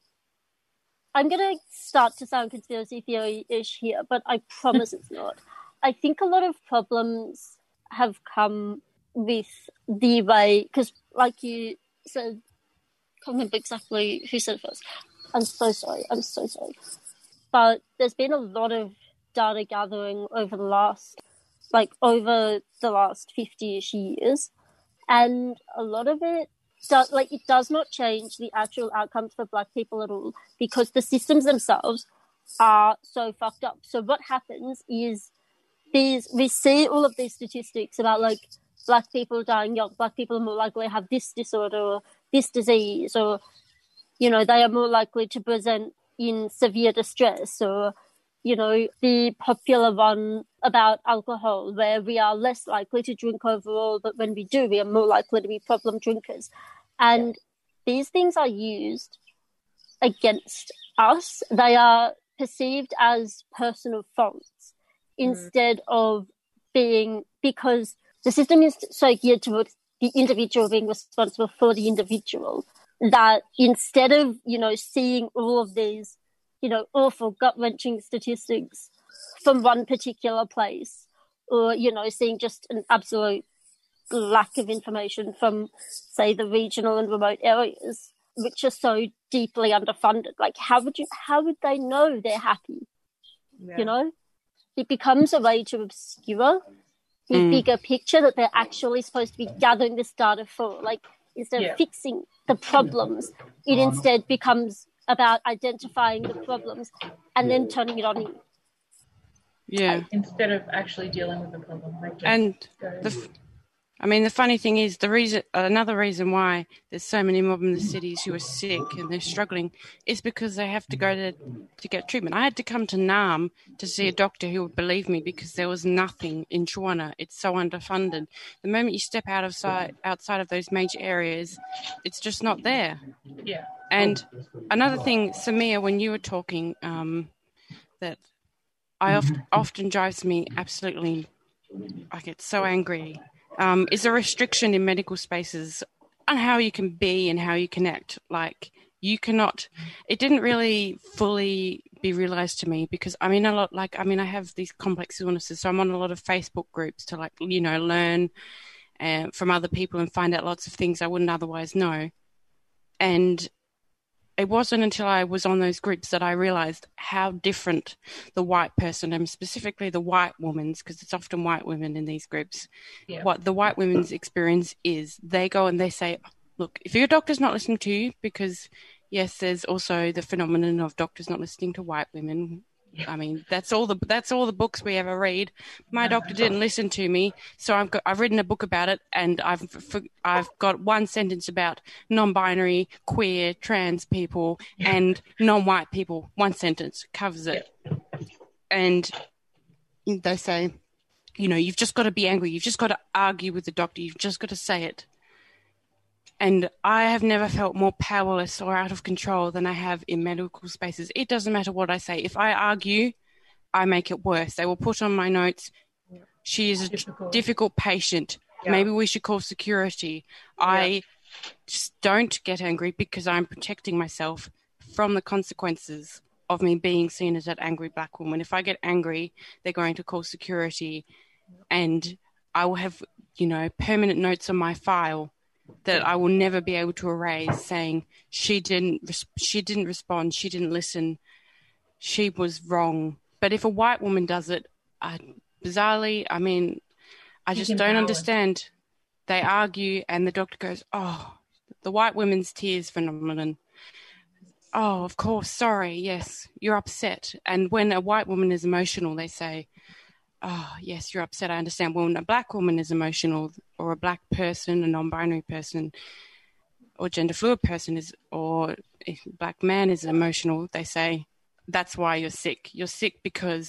I'm going to start to sound conspiracy theory-ish here, but I promise it's not. I think a lot of problems have come with the way, because like you said, I can't remember exactly who said it first. I'm so sorry. I'm so sorry. But there's been a lot of data gathering over the last, like over the last fifty-ish years. And a lot of it, do, like it does not change the actual outcomes for Black people at all because the systems themselves are so fucked up. So what happens is these, we see all of these statistics about like Black people dying young, Black people are more likely to have this disorder or this disease, or you know, they are more likely to present in severe distress, or, you know, the popular one about alcohol, where we are less likely to drink overall, but when we do, we are more likely to be problem drinkers. And these things are used against us. They are perceived as personal faults mm. instead of being, because the system is so geared towards the individual being responsible for the individual, that instead of, you know, seeing all of these, you know, awful gut-wrenching statistics from one particular place, or, you know, seeing just an absolute lack of information from, say, the regional and remote areas, which are so deeply underfunded. Like, how would you, how would they know they're happy? Yeah. You know? It becomes a way to obscure the mm. bigger picture that they're actually supposed to be gathering this data for. Like, instead yeah. of fixing the problems, it instead becomes about identifying the problems and then turning it on you. Yeah. Instead of actually dealing with the problem. Like and the, f- I mean, the funny thing is, the reason, another reason why there's so many mob in the cities who are sick and they're struggling is because they have to go to to get treatment. I had to come to Naarm to see a doctor who would believe me because there was nothing in Tjuana. It's so underfunded. The moment you step out of sight, outside of those major areas, it's just not there. Yeah. And another thing, Samia, when you were talking, um, that I oft, often drives me absolutely, I get so angry, um, is a restriction in medical spaces on how you can be and how you connect. Like, you cannot, it didn't really fully be realized to me because I'm in a lot, like, I mean, I have these complex illnesses, so I'm on a lot of Facebook groups to, like, you know, learn uh, from other people and find out lots of things I wouldn't otherwise know. And it wasn't until I was on those groups that I realized how different the white person, and specifically the white woman's, because it's often white women in these groups, yeah. what the white women's experience is. They go and they say, look, if your doctor's not listening to you, because, yes, there's also the phenomenon of doctors not listening to white women. I mean, that's all the that's all the books we ever read. My doctor didn't listen to me, so I've got I've written a book about it, and I've I've got one sentence about non-binary, queer, trans people, and non-white people. One sentence covers it, and they say, you know, you've just got to be angry. You've just got to argue with the doctor. You've just got to say it. And I have never felt more powerless or out of control than I have in medical spaces. It doesn't matter what I say. If I argue, I make it worse. They will put on my notes, she is a difficult, difficult patient. Yeah. Maybe we should call security. Yeah. I just don't get angry because I'm protecting myself from the consequences of me being seen as that angry Black woman. If I get angry, they're going to call security, and I will have, you know, permanent notes on my file that I will never be able to erase, saying she didn't she didn't respond, she didn't listen, she was wrong. But if a white woman does it, I, bizarrely, I mean, I just don't understand. They argue and the doctor goes, oh, the white women's tears phenomenon. Oh, of course, sorry, yes, you're upset. And when a white woman is emotional, they say, oh, yes, you're upset, I understand. When a Black woman is emotional, or a Black person, a non-binary person, or gender fluid person is, or if a Black man is emotional, they say, that's why you're sick. You're sick because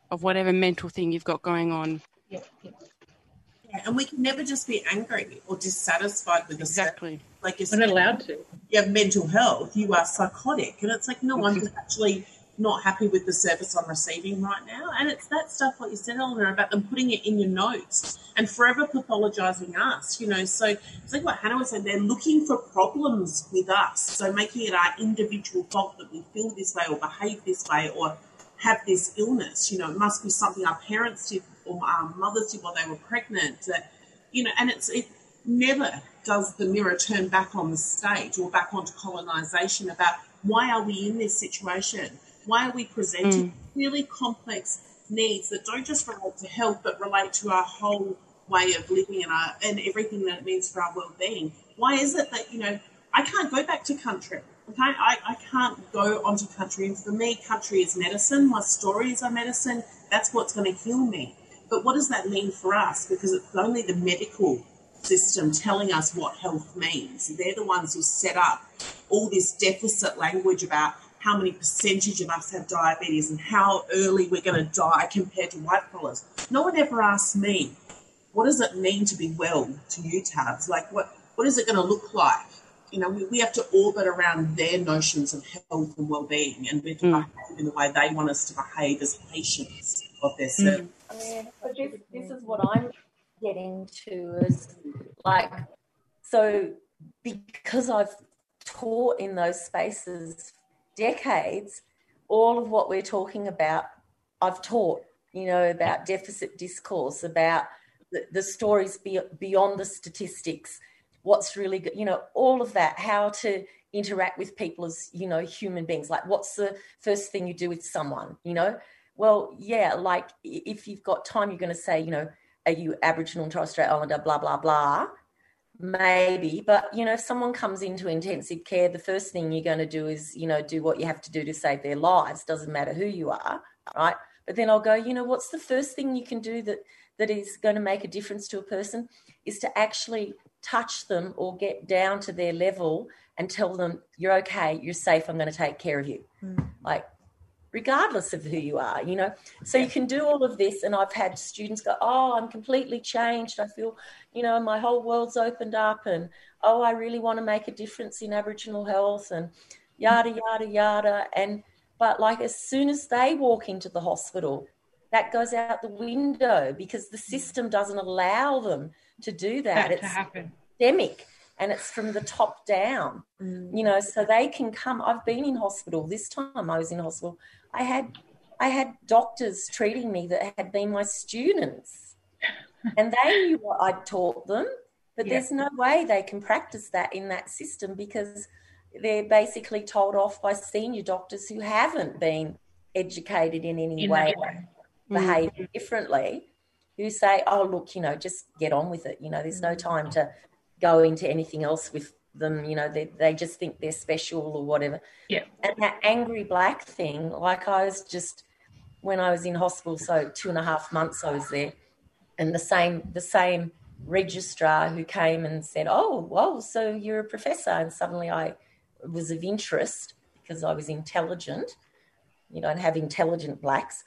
of whatever mental thing you've got going on. Yeah, yeah. Yeah, and we can never just be angry or dissatisfied with Exactly. the like you're We're not allowed to. You have mental health, you are psychotic. And it's like, no, I'm just actually not happy with the service I'm receiving right now. And it's that stuff, what you said, Eleanor, about them putting it in your notes and forever pathologising us, you know. So it's like what Hannah was saying, they're looking for problems with us. So making it our individual fault that we feel this way or behave this way or have this illness. You know, it must be something our parents did or our mothers did while they were pregnant. That, you know, and it's it never does the mirror turn back on the stage or back onto colonisation about why are we in this situation? Why are we presenting mm. really complex needs that don't just relate to health but relate to our whole way of living and, our, and everything that it means for our well-being? Why is it that, you know, I can't go back to country, okay? I, I can't go onto country. And for me, country is medicine. My stories are medicine. That's what's going to heal me. But what does that mean for us? Because it's only the medical system telling us what health means. They're the ones who set up all this deficit language about how many percentage of us have diabetes and how early we're going to die compared to white collars. No one ever asked me, what does it mean to be well to you, Tabs? Like, what, what is it going to look like? You know, we, we have to orbit around their notions of health and well-being and be to mm. behave in the way they want us to behave as patients of their service. Mm. I mean, but this, this is what I'm getting to is like, so because I've taught in those spaces decades, all of what we're talking about, I've taught, you know, about deficit discourse, about the, the stories be, beyond the statistics, what's really good, you know, all of that, how to interact with people as, you know, human beings. Like, what's the first thing you do with someone, you know? Well, yeah, like if you've got time, you're going to say, you know, are you Aboriginal and Torres Strait Islander, blah, blah, blah. Maybe, but, you know, if someone comes into intensive care, the first thing you're going to do is, you know, do what you have to do to save their lives. Doesn't matter who you are, right? But then I'll go, you know, what's the first thing you can do that that is going to make a difference to a person is to actually touch them or get down to their level and tell them, you're okay, you're safe, I'm going to take care of you. Mm. Like, regardless of who you are, you know. So you can do all of this, and I've had students go, oh, I'm completely changed. I feel, you know, my whole world's opened up, and, oh, I really want to make a difference in Aboriginal health, and yada, yada, yada. And but, like, as soon as they walk into the hospital, that goes out the window because the system doesn't allow them to do that. That it's to happen. Systemic. And it's from the top down, mm. you know, so they can come. I've been in hospital. This time I was in hospital, I had I had doctors treating me that had been my students and they knew what I'd taught them, but yeah. there's no way they can practice that in that system because they're basically told off by senior doctors who haven't been educated in any in way, way. behave mm. differently, who say, oh, look, you know, just get on with it. You know, there's no time to go into anything else with them, you know, they they just think they're special or whatever. Yeah. And that angry black thing, like I was just, when I was in hospital, so two and a half months I was there, and the same the same registrar who came and said, oh, well, so you're a professor, and suddenly I was of interest because I was intelligent, you know, and have intelligent blacks,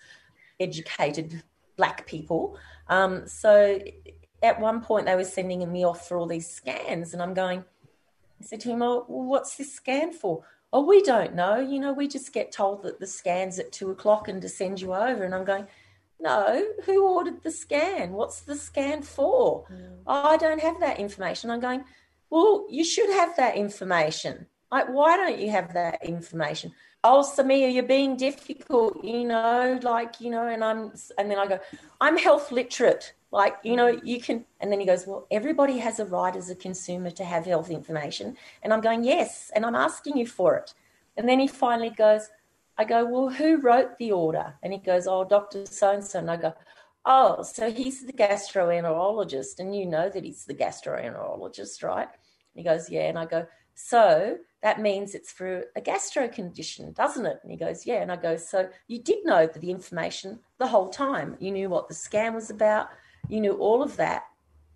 educated black people. Um, so at one point they were sending me off for all these scans, and I'm going, I said to him, oh, well, what's this scan for? Oh, we don't know. You know, we just get told that the scan's at two o'clock and to send you over. And I'm going, no, who ordered the scan? What's the scan for? Mm. Oh, I don't have that information. I'm going, well, you should have that information. Like, why don't you have that information? Oh, Samia, you're being difficult, you know, like, you know, and I'm, and then I go, I'm health literate. Like, you know, you can, and then he goes, well, everybody has a right as a consumer to have health information. And I'm going, yes, and I'm asking you for it. And then he finally goes, I go, well, who wrote the order? And he goes, oh, Doctor So-and-so. And I go, oh, so he's the gastroenterologist, and you know that he's the gastroenterologist, right? And he goes, yeah. And I go, so that means it's for a gastro condition, doesn't it? And he goes, yeah. And I go, so you did know the information the whole time. You knew what the scan was about. You knew all of that.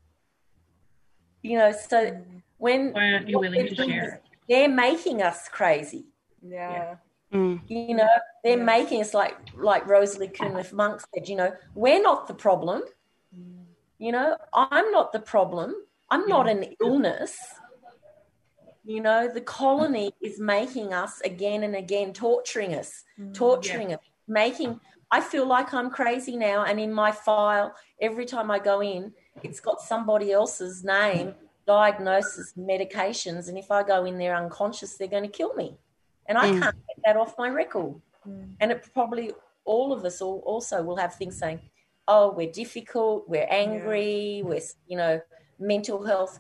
You know, so when... Why aren't you willing to share it? They're making us crazy. Yeah. Mm. You know, they're yeah. making us like like Rosalie Cunliffe-Monk said, you know, we're not the problem. Mm. You know, I'm not the problem. I'm yeah. not an illness. You know, the colony is making us again and again, torturing us, mm. torturing yeah. us, making, I feel like I'm crazy now. And in my file, every time I go in, it's got somebody else's name, diagnosis, medications. And if I go in there unconscious, they're going to kill me. And I mm. can't get that off my record. Mm. And it probably, all of us all also will have things saying, oh, we're difficult, we're angry, yeah. we're, you know, mental health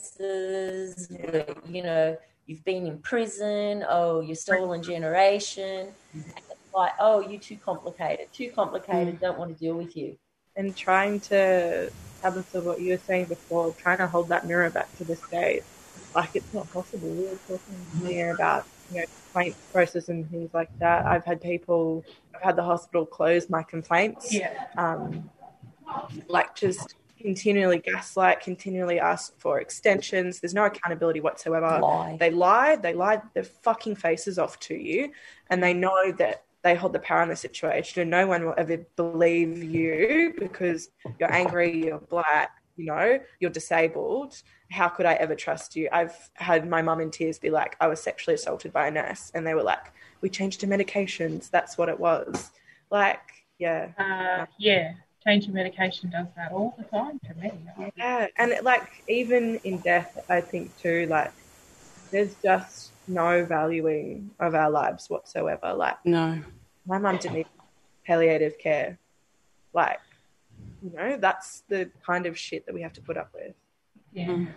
cases, yeah. we're, you know, you've been in prison, oh, you're stolen generation. And it's like, oh, you're too complicated, too complicated, mm. don't want to deal with you. And trying to, Tabitha, what you were saying before, trying to hold that mirror back to the state, like it's not possible. We were talking here about, you know, complaint process and things like that. I've had people, I've had the hospital close my complaints. Yeah. Um, like just continually gaslight, continually ask for extensions. There's no accountability whatsoever. Lie. They lie, they lie their fucking faces off to you, and they know that they hold the power in the situation and no one will ever believe you because you're angry, you're black, you know, you're disabled. How could I ever trust you? I've had my mum in tears be like, I was sexually assaulted by a nurse. And they were like, we changed to medications. That's what it was. Like, yeah. Uh, yeah. Change your medication does that all the time to me. Yeah. And it, like, even in death, I think too, like, there's just no valuing of our lives whatsoever. Like, no. My mum didn't need palliative care. Like, you know, that's the kind of shit that we have to put up with. Yeah. Mm.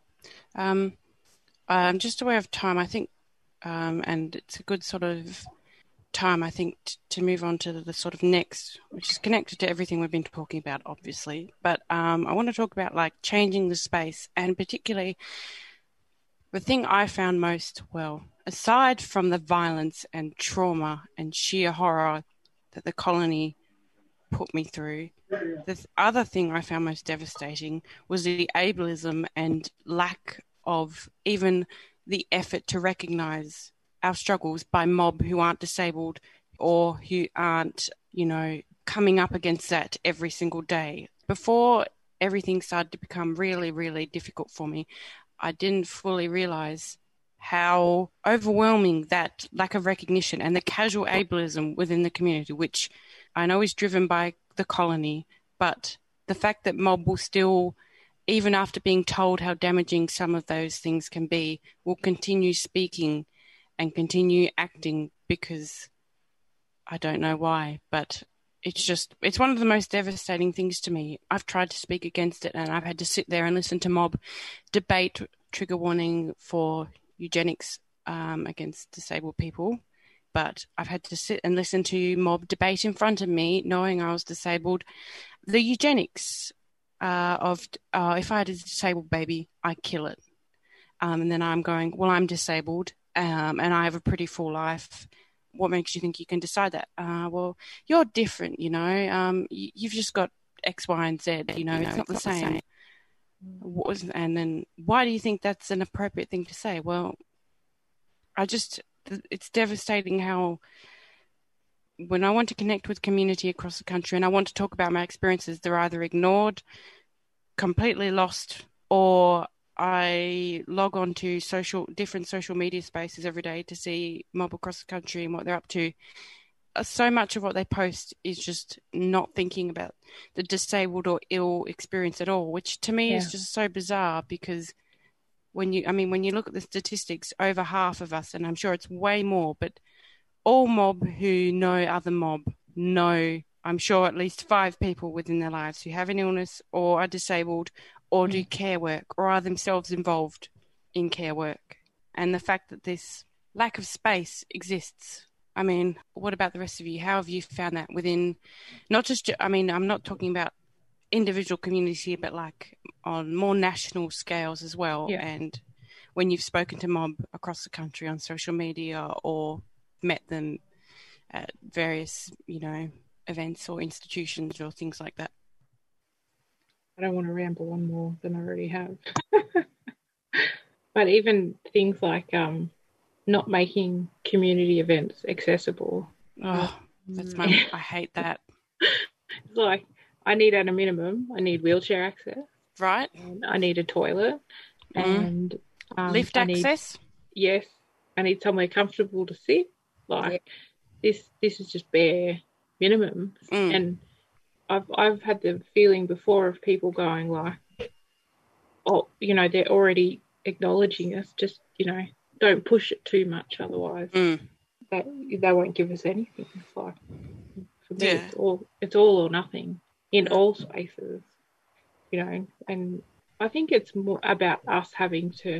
Um, I'm just aware of time, I think, um, and it's a good sort of time, I think, t- to move on to the, the sort of next, which is connected to everything we've been talking about, obviously. But um, I want to talk about, like, changing the space, and particularly the thing I found most, well, aside from the violence and trauma and sheer horror that the colony put me through, the other thing I found most devastating was the ableism and lack of even the effort to recognise our struggles by mob who aren't disabled or who aren't, you know, coming up against that every single day. Before everything started to become really, really difficult for me, I didn't fully realise how overwhelming that lack of recognition and the casual ableism within the community, which I know is driven by the colony, but the fact that mob will still, even after being told how damaging some of those things can be, will continue speaking and continue acting because I don't know why, but it's just, it's one of the most devastating things to me. I've tried to speak against it and I've had to sit there and listen to mob debate, trigger warning for eugenics um, against disabled people. But I've had to sit and listen to mob debate in front of me, knowing I was disabled, the eugenics uh, of uh, if I had a disabled baby, I kill it. Um, and then I'm going, well, I'm disabled um, and I have a pretty full life. What makes you think you can decide that? Uh, well, you're different, you know. Um, you, you've just got X, Y, and Z, you know. You know it's not, it's the, not same. the same. What was, and then why do you think that's an appropriate thing to say? Well, I just... it's devastating how when I want to connect with community across the country and I want to talk about my experiences, they're either ignored, completely lost, or I log on to social, different social media spaces every day to see mob across the country and what they're up to. So much of what they post is just not thinking about the disabled or ill experience at all, which to me yeah. is just so bizarre because When you, I mean, when you look at the statistics, over half of us, and I'm sure it's way more, but all mob who know other mob know, I'm sure, at least five people within their lives who have an illness or are disabled or do care work or are themselves involved in care work. And the fact that this lack of space exists, I mean, what about the rest of you? How have you found that within, not just, I mean, I'm not talking about individual communities here, but like on more national scales as well. Yeah. And when you've spoken to mob across the country on social media or met them at various, you know, events or institutions or things like that. I don't want to ramble on more than I already have. But even things like um, not making community events accessible. Oh, that's my, I hate that. It's like, I need at a minimum, I need wheelchair access. Right. And I need a toilet. Mm. And um, lift I access? Need, yes. I need somewhere comfortable to sit. Like, yeah. this this is just bare minimum. Mm. And I've I've had the feeling before of people going like, oh, you know, they're already acknowledging us, just, you know, don't push it too much, otherwise mm. they, they won't give us anything. It's like, for me, yeah. it's all it's all or nothing in all spaces, you know. And I think it's more about us having to,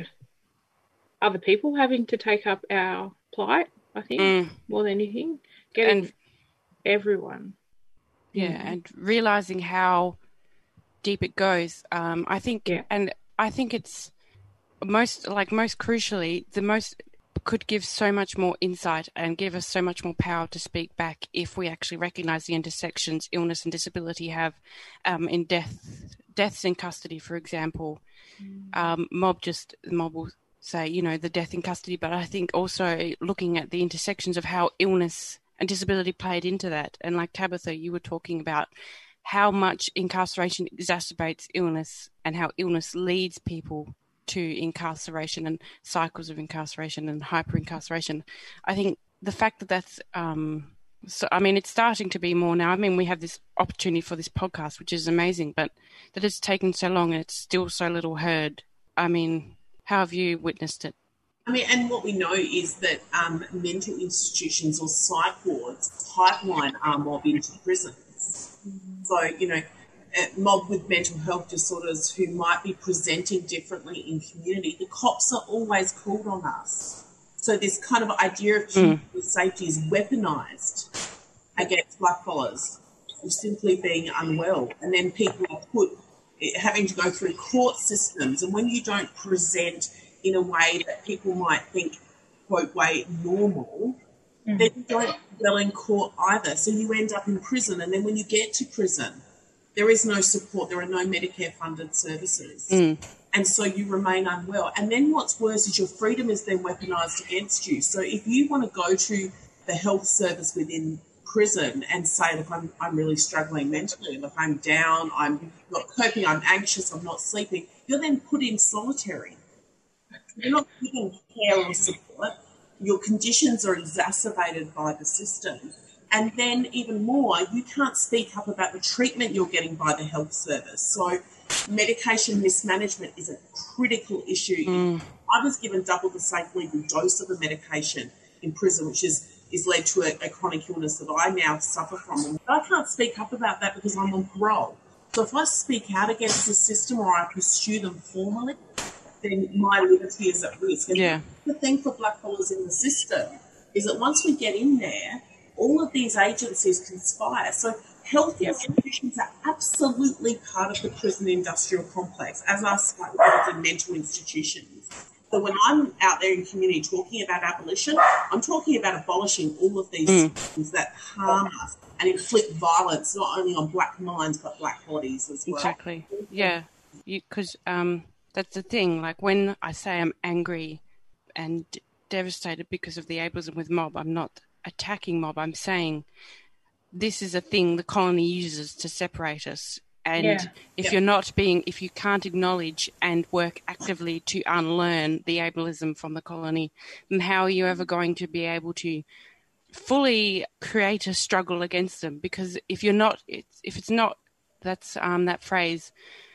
other people having to take up our plight, I think, mm. more than anything. Getting and, everyone. Yeah, mm. and realising how deep it goes. Um, I think, yeah. and I think it's most, like most crucially, the most could give so much more insight and give us so much more power to speak back if we actually recognise the intersections illness and disability have um, in death, deaths in custody, for example. Mm. Um, mob just, mob will say, you know, the death in custody, but I think also looking at the intersections of how illness and disability played into that. And like Tabitha, you were talking about how much incarceration exacerbates illness and how illness leads people to incarceration and cycles of incarceration and hyper-incarceration. I think the fact that that's, um, so, I mean, it's starting to be more now. I mean, we have this opportunity for this podcast, which is amazing, but that it's taken so long and it's still so little heard. I mean, how have you witnessed it? I mean, and what we know is that um, mental institutions or psych wards pipeline our mob into prisons. Mm-hmm. So, you know, a mob with mental health disorders who might be presenting differently in community, the cops are always called on us. So this kind of idea of community mm. safety is weaponised against blackfellas for simply being unwell. And then people are put, having to go through court systems. And when you don't present in a way that people might think, quote, way normal, mm. then you don't do well in court either. So you end up in prison. And then when you get to prison, there is no support. There are no Medicare-funded services. Mm. And so you remain unwell. And then what's worse is your freedom is then weaponised against you. So if you want to go to the health service within prison and say, look, I'm, I'm really struggling mentally, look, I'm down, I'm not coping, I'm anxious, I'm not sleeping, you're then put in solitary. You're not given care or support. Your conditions are exacerbated by the system. And then even more, you can't speak up about the treatment you're getting by the health service. So medication mismanagement is a critical issue. Mm. I was given double the safe legal dose of a medication in prison, which is, is led to a, a chronic illness that I now suffer from. And I can't speak up about that because I'm on parole. So if I speak out against the system or I pursue them formally, then my liberty is at risk. And yeah. the thing for blackfellas in the system is that once we get in there, all of these agencies conspire. So health institutions are absolutely part of the prison industrial complex, as are psych wards and mental institutions. So when I'm out there in community talking about abolition, I'm talking about abolishing all of these mm. things that harm us and inflict violence not only on black minds but black bodies as well. Exactly. Yeah, because um, that's the thing. Like when I say I'm angry and devastated because of the ableism with mob, I'm not attacking mob. I'm saying this is a thing the colony uses to separate us. And yeah. if yeah. you're not being, if you can't acknowledge and work actively to unlearn the ableism from the colony, then how are you ever going to be able to fully create a struggle against them? Because if you're not, it's, if it's not, that's um, that phrase,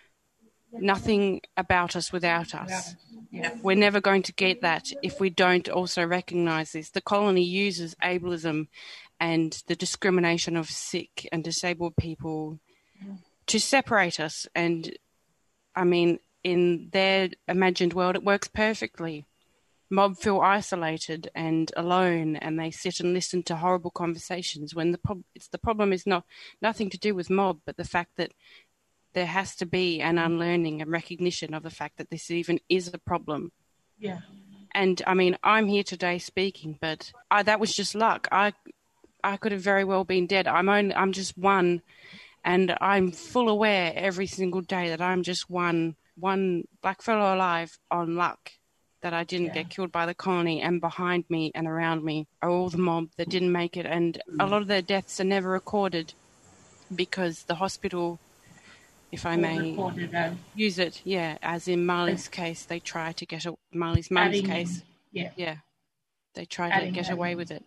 nothing about us without us. Yeah. We're never going to get that if we don't also recognise this. The colony uses ableism and the discrimination of sick and disabled people to separate us. And, I mean, in their imagined world, it works perfectly. Mob feel isolated and alone, and they sit and listen to horrible conversations when the, prob- it's, the problem is not nothing to do with mob, but the fact that there has to be an unlearning and recognition of the fact that this even is a problem. Yeah. And, I mean, I'm here today speaking, but I, that was just luck. I I could have very well been dead. I'm only, I'm just one, and I'm full aware every single day that I'm just one, one black fellow alive on luck. that I didn't Yeah. get killed by the colony, and behind me and around me are all the mob that didn't make it, and a lot of their deaths are never recorded because the hospital, if I Or may recorded as use it, yeah, as in Marley's case, they try to get a, Marley's mum's adding case, in. Yeah. yeah, they try to Adding get that away in. with it.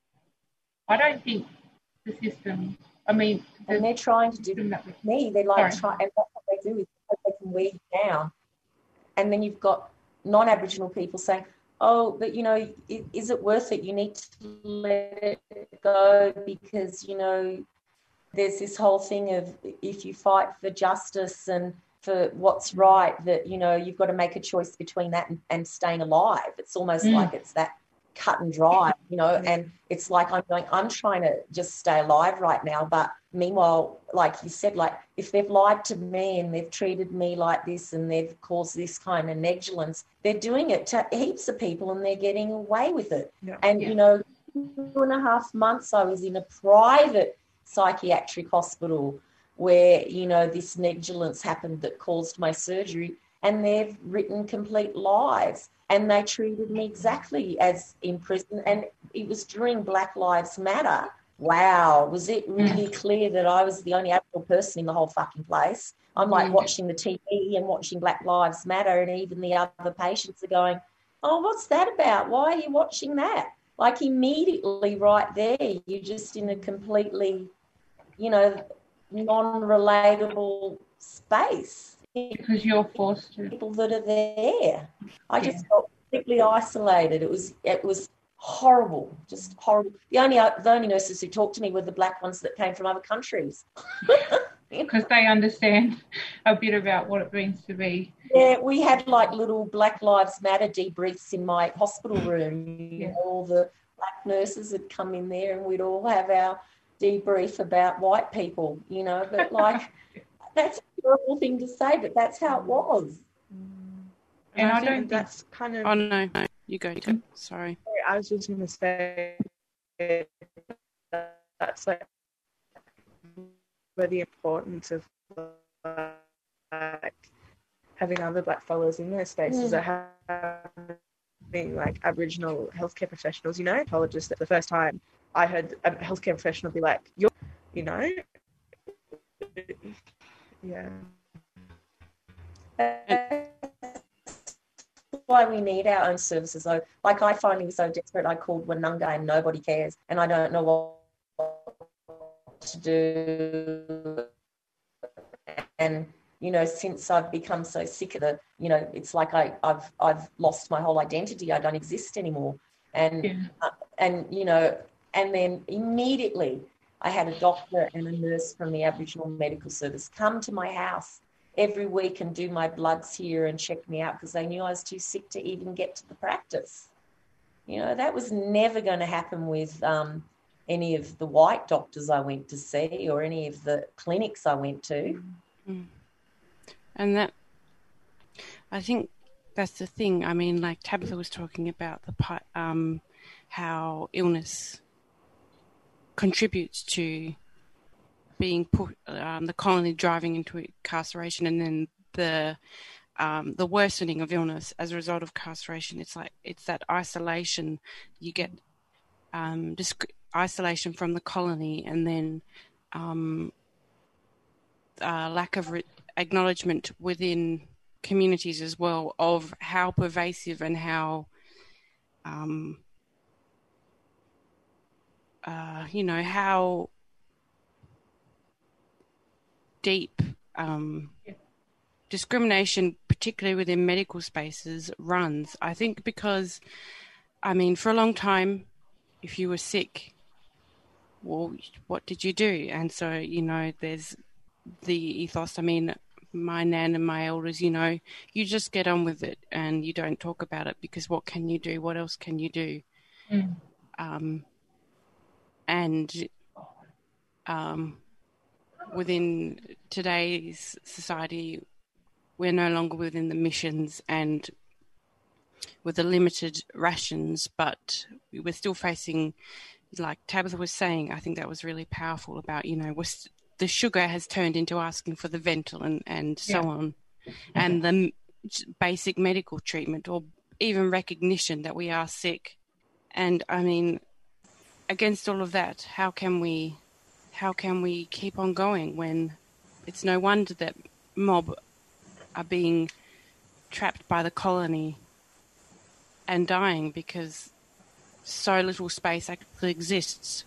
I don't think the system, I mean, the And they're trying to do system that we, me. They're like, Sorry. try, and that's what they do is they can weed down. And then you've got non-Aboriginal people saying, oh, but, you know, is, is it worth it? You need to let it go because, you know, there's this whole thing of if you fight for justice and for what's right, that, you know, you've got to make a choice between that and, and staying alive. It's almost Mm. like it's that cut and dry, you know, and it's like I'm going, I'm trying to just stay alive right now. But meanwhile, like you said, like if they've lied to me and they've treated me like this and they've caused this kind of negligence, they're doing it to heaps of people and they're getting away with it. Yeah. And, Yeah. you know, two and a half months I was in a private psychiatric hospital where, you know, this negligence happened that caused my surgery, and they've written complete lies. And they treated me exactly as in prison. And it was during Black Lives Matter. Wow. Was it really clear that I was the only Aboriginal person in the whole fucking place? I'm like Mm. watching the T V and watching Black Lives Matter, and even the other patients are going, oh, what's that about? Why are you watching that? Like immediately right there, you're just in a completely, you know, non-relatable space. because you're forced to. People that are there. I Yeah. just felt completely isolated. It was it was horrible, just horrible. The only the only nurses who talked to me were the black ones that came from other countries. Because they understand a bit about what it means to be. Yeah, we had like little Black Lives Matter debriefs in my hospital room. You Yeah. know, all the black nurses would come in there and we'd all have our debrief about white people, you know, but like that's a terrible thing to say, but that's how it was. And I think don't think- that's kind of. Oh, no, no, you go, you go. Sorry. I was just going to say that's like where the importance of like having other black fellows in those spaces, Mm. or having like Aboriginal healthcare professionals. You know, apologists. That the first time I heard a healthcare professional be like, "You're," you know, yeah. That's why we need our own services, though. Like I finally was so desperate, I called Woononga and nobody cares, and I don't know what to do. And you know, since I've become so sick of it, you know, it's like I, I've I've lost my whole identity. I don't exist anymore. And Yeah. uh, and you know, and then immediately I had a doctor and a nurse from the Aboriginal Medical Service come to my house every week and do my bloods here and check me out because they knew I was too sick to even get to the practice. You know, that was never going to happen with um, any of the white doctors I went to see or any of the clinics I went to. Mm. And that, I think that's the thing. I mean, like Tabitha was talking about the pi- um, how illness contributes to being put, um, the colony driving into incarceration, and then the um, the worsening of illness as a result of incarceration. It's like it's that isolation. You get um, disc- isolation from the colony, and then um, uh, lack of re- acknowledgement within communities as well of how pervasive and how um, uh, you know how deep um, Yeah. discrimination, particularly within medical spaces, runs. I think because, I mean, for a long time, if you were sick, well, what did you do? And so, you know, there's the ethos. I mean, my nan and my elders, you know, you just get on with it and you don't talk about it because what can you do? What else can you do? Mm. Um, and um, within today's society, we're no longer within the missions and with the limited rations, but we're still facing, like Tabitha was saying, I think that was really powerful about, you know, we're st- the sugar has turned into asking for the Ventolin and so Yeah. on, and the m- basic medical treatment or even recognition that we are sick. And I mean, against all of that, how can we, how can we keep on going when it's no wonder that mob are being trapped by the colony and dying because so little space actually exists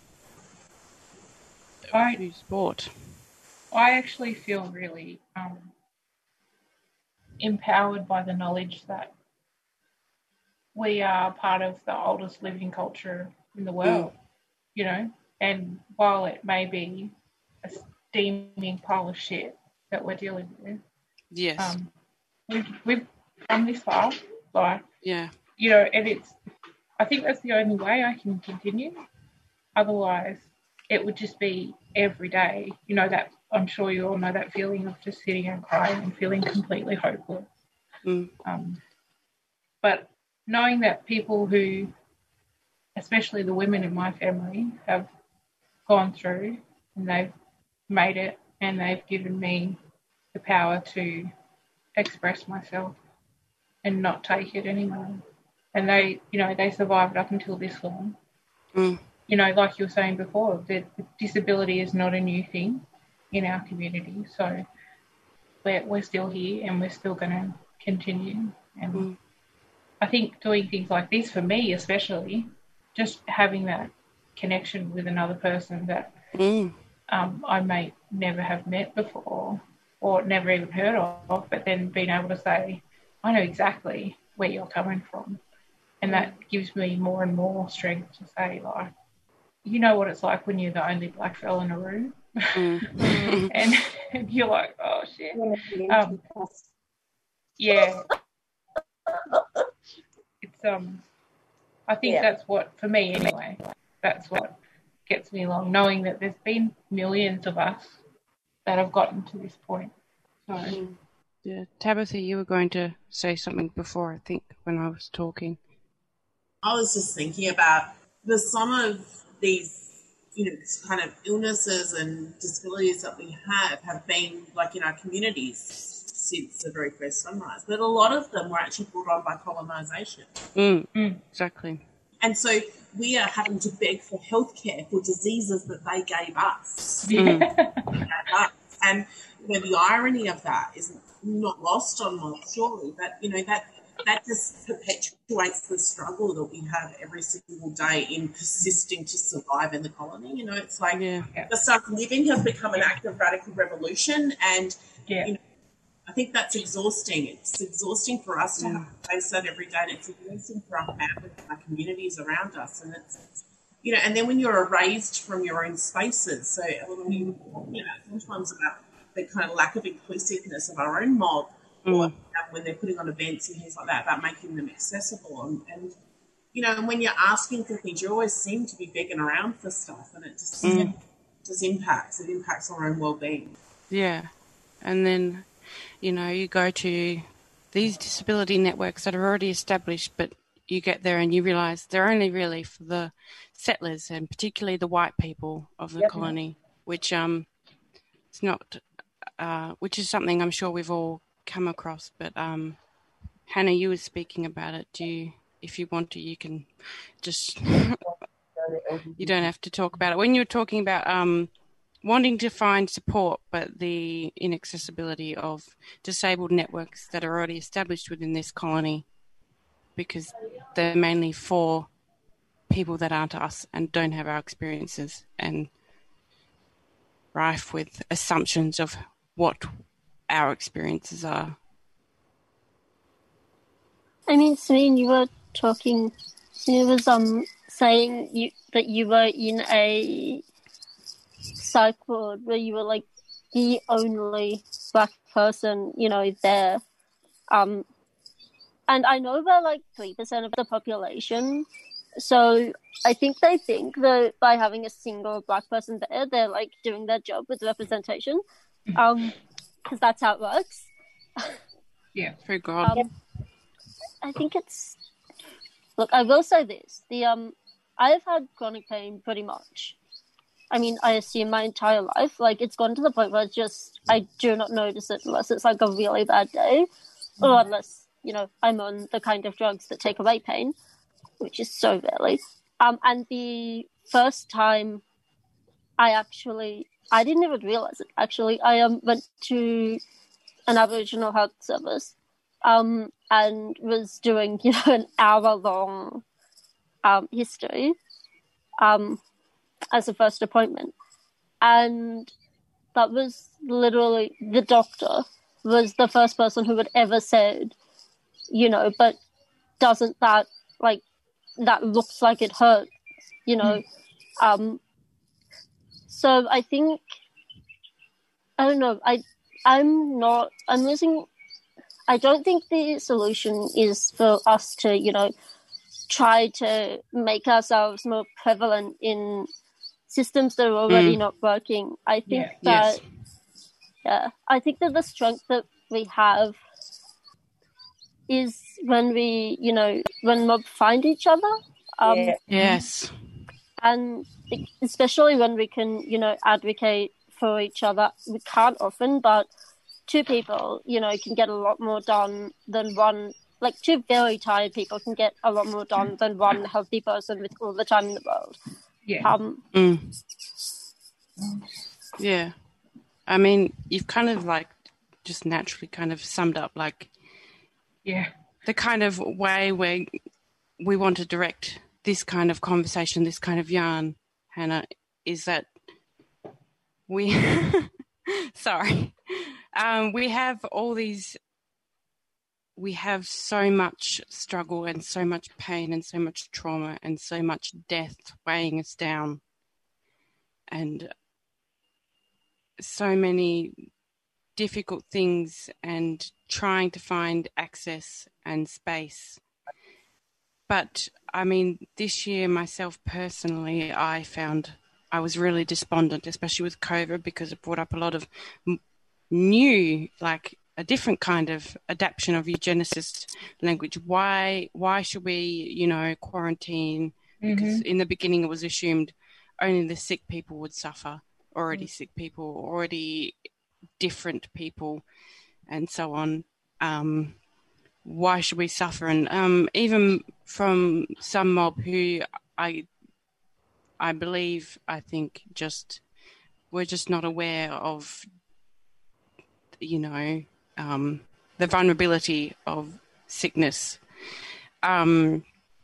I, to be sport. I actually feel really um, empowered by the knowledge that we are part of the oldest living culture in the world, mm. you know, and while it may be a steaming pile of shit that we're dealing with, yes, um, we've, we've come this far, like, yeah, you know, and it's, I think that's the only way I can continue. Otherwise, it would just be every day, you know, that I'm sure you all know that feeling of just sitting and crying and feeling completely hopeless. Mm. Um, but knowing that people who, especially the women in my family, have gone through and they've made it and they've given me the power to express myself and not take it anymore. And they, you know, they survived up until this long. Mm. You know, like you were saying before, that disability is not a new thing in our community. So we're, we're still here and we're still going to continue. And mm. I think doing things like this, for me especially, just having that connection with another person that mm. um, I may never have met before or never even heard of, but then being able to say, I know exactly where you're coming from. And that gives me more and more strength to say, like, you know what it's like when you're the only black fella in a room. Mm. and, and you're like, oh, shit. Um, yeah. It's, um, I think yeah. that's what, for me anyway, that's what gets me along, knowing that there's been millions of us that have gotten to this point. So, mm. yeah. Tabitha, you were going to say something before, I think, when I was talking. I was just thinking about the some of these, you know, kind of illnesses and disabilities that we have have been like in our communities since the very first sunrise. But a lot of them were actually brought on by colonisation. Mm, mm, exactly. And so we are having to beg for healthcare for diseases that they gave us. Mm. They gave us. And you know, the irony of that is not lost on us, surely, but you know that. That just perpetuates the struggle that we have every single day in persisting to survive in the colony. You know, it's like yeah. the stuff living has become an act of radical revolution, and yeah. you know, I think that's exhausting. It's exhausting for us to yeah. have to face that every day, and it's exhausting for our families and our communities around us. And it's, you know, and then when you're erased from your own spaces, so when we, you know, sometimes about the kind of lack of inclusiveness of our own mob. Or when they're putting on events and things like that, about making them accessible. And, and, you know, when you're asking for things, you always seem to be begging around for stuff, and it just, mm. it just impacts. It impacts our own well-being. Yeah. And then, you know, you go to these disability networks that are already established, but you get there and you realise they're only really for the settlers and particularly the white people of the yep. colony, which um, it's not, uh, which is something I'm sure we've all come across, but um Hannah, you were speaking about it. Do you, if you want to, you can just you don't have to talk about it. When you were talking about um wanting to find support, but the inaccessibility of disabled networks that are already established within this colony, because they're mainly for people that aren't us and don't have our experiences, and rife with assumptions of what our experiences are. I mean, Celine, you were talking, you was um saying you that you were in a psych ward where you were like the only black person, you know, there. Um, and I know they're like three percent of the population, so I think they think that by having a single black person there, they're like doing their job with representation. Um. Because that's how it works. Yeah, for God. Um, I think it's. Look, I will say this: the um, I have had chronic pain pretty much. I mean, I assume my entire life. Like, it's gone to the point where it's just I do not notice it unless it's like a really bad day, mm. or unless you know, I'm on the kind of drugs that take away pain, which is so valid. Um, and the first time I actually, I didn't even realize it, actually. I um, went to an Aboriginal health service um, and was doing, you know, an hour-long um, history um, as a first appointment. And that was literally, the doctor was the first person who had ever said, you know, but doesn't that, like, that looks like it hurts, you know. Mm. Um, so I think, I don't know, I, I'm not, I'm losing, I don't think the solution is for us to, you know, try to make ourselves more prevalent in systems that are already mm. not working. I think yeah. that, yes. yeah, I think that the strength that we have is when we, you know, when mob find each other. Um, yeah. Yes. And especially when we can, you know, advocate for each other. We can't often, but two people, you know, can get a lot more done than one. Like, two very tired people can get a lot more done than one healthy person with all the time in the world. Yeah. Um, mm. Yeah. I mean, you've kind of, like, just naturally kind of summed up, like, yeah, the kind of way where we want to direct this kind of conversation, this kind of yarn, Hannah, is that we, sorry, um, we have all these, we have so much struggle and so much pain and so much trauma and so much death weighing us down, and so many difficult things, and trying to find access and space. But, I mean, this year myself personally, I found I was really despondent, especially with COVID, because it brought up a lot of m- new, like a different kind of adaptation of eugenicist language. Why why should we, you know, quarantine? Because mm-hmm. in the beginning it was assumed only the sick people would suffer, already mm-hmm. sick people, already different people, and so on. Um, why should we suffer? And um, even from some mob who I I believe, I think just, we're just not aware of, you know, um, the vulnerability of sickness. Um,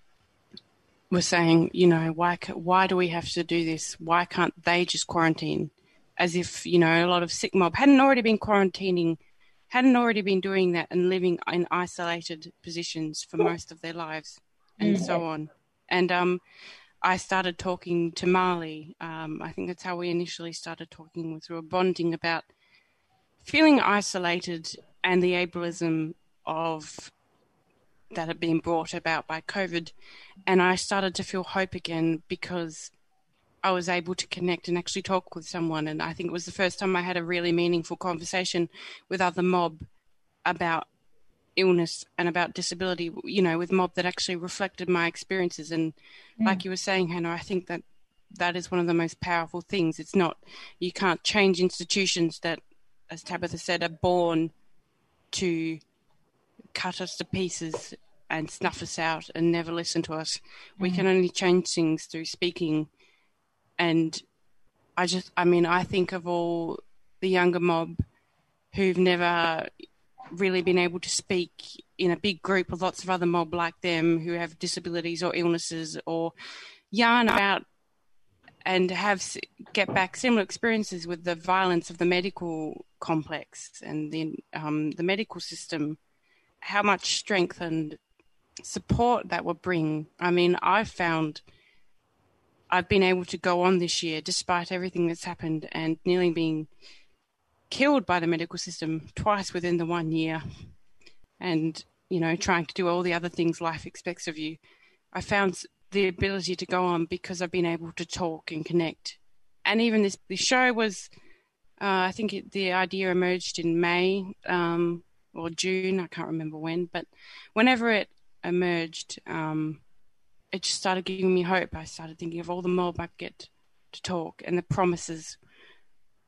we're saying, you know, why why do we have to do this? Why can't they just quarantine? As if, you know, a lot of sick mob hadn't already been quarantining, hadn't already been doing that and living in isolated positions for most of their lives, and mm-hmm. so on. And um, I started talking to Marley. Um, I think that's how we initially started talking, through a bonding about feeling isolated and the ableism of that had been brought about by COVID. And I started to feel hope again because I was able to connect and actually talk with someone. And I think it was the first time I had a really meaningful conversation with other mob about illness and about disability, you know, with mob that actually reflected my experiences. And mm. like you were saying, Hannah, I think that that is one of the most powerful things. It's not, you can't change institutions that, as Tabitha said, are born to cut us to pieces and snuff us out and never listen to us. Mm. We can only change things through speaking. And I just, I mean, I think of all the younger mob who've never really been able to speak in a big group with lots of other mob like them who have disabilities or illnesses, or yarn about and have get back similar experiences with the violence of the medical complex and the um, the medical system. How much strength and support that will bring. I mean, I've found I've been able to go on this year despite everything that's happened and nearly being killed by the medical system twice within the one year, and, you know, trying to do all the other things life expects of you. I found the ability to go on because I've been able to talk and connect. And even this, this show was, uh, I think it, the idea emerged in May um, or June, I can't remember when, but whenever it emerged, um, it just started giving me hope. I started thinking of all the mob I get to talk and the promises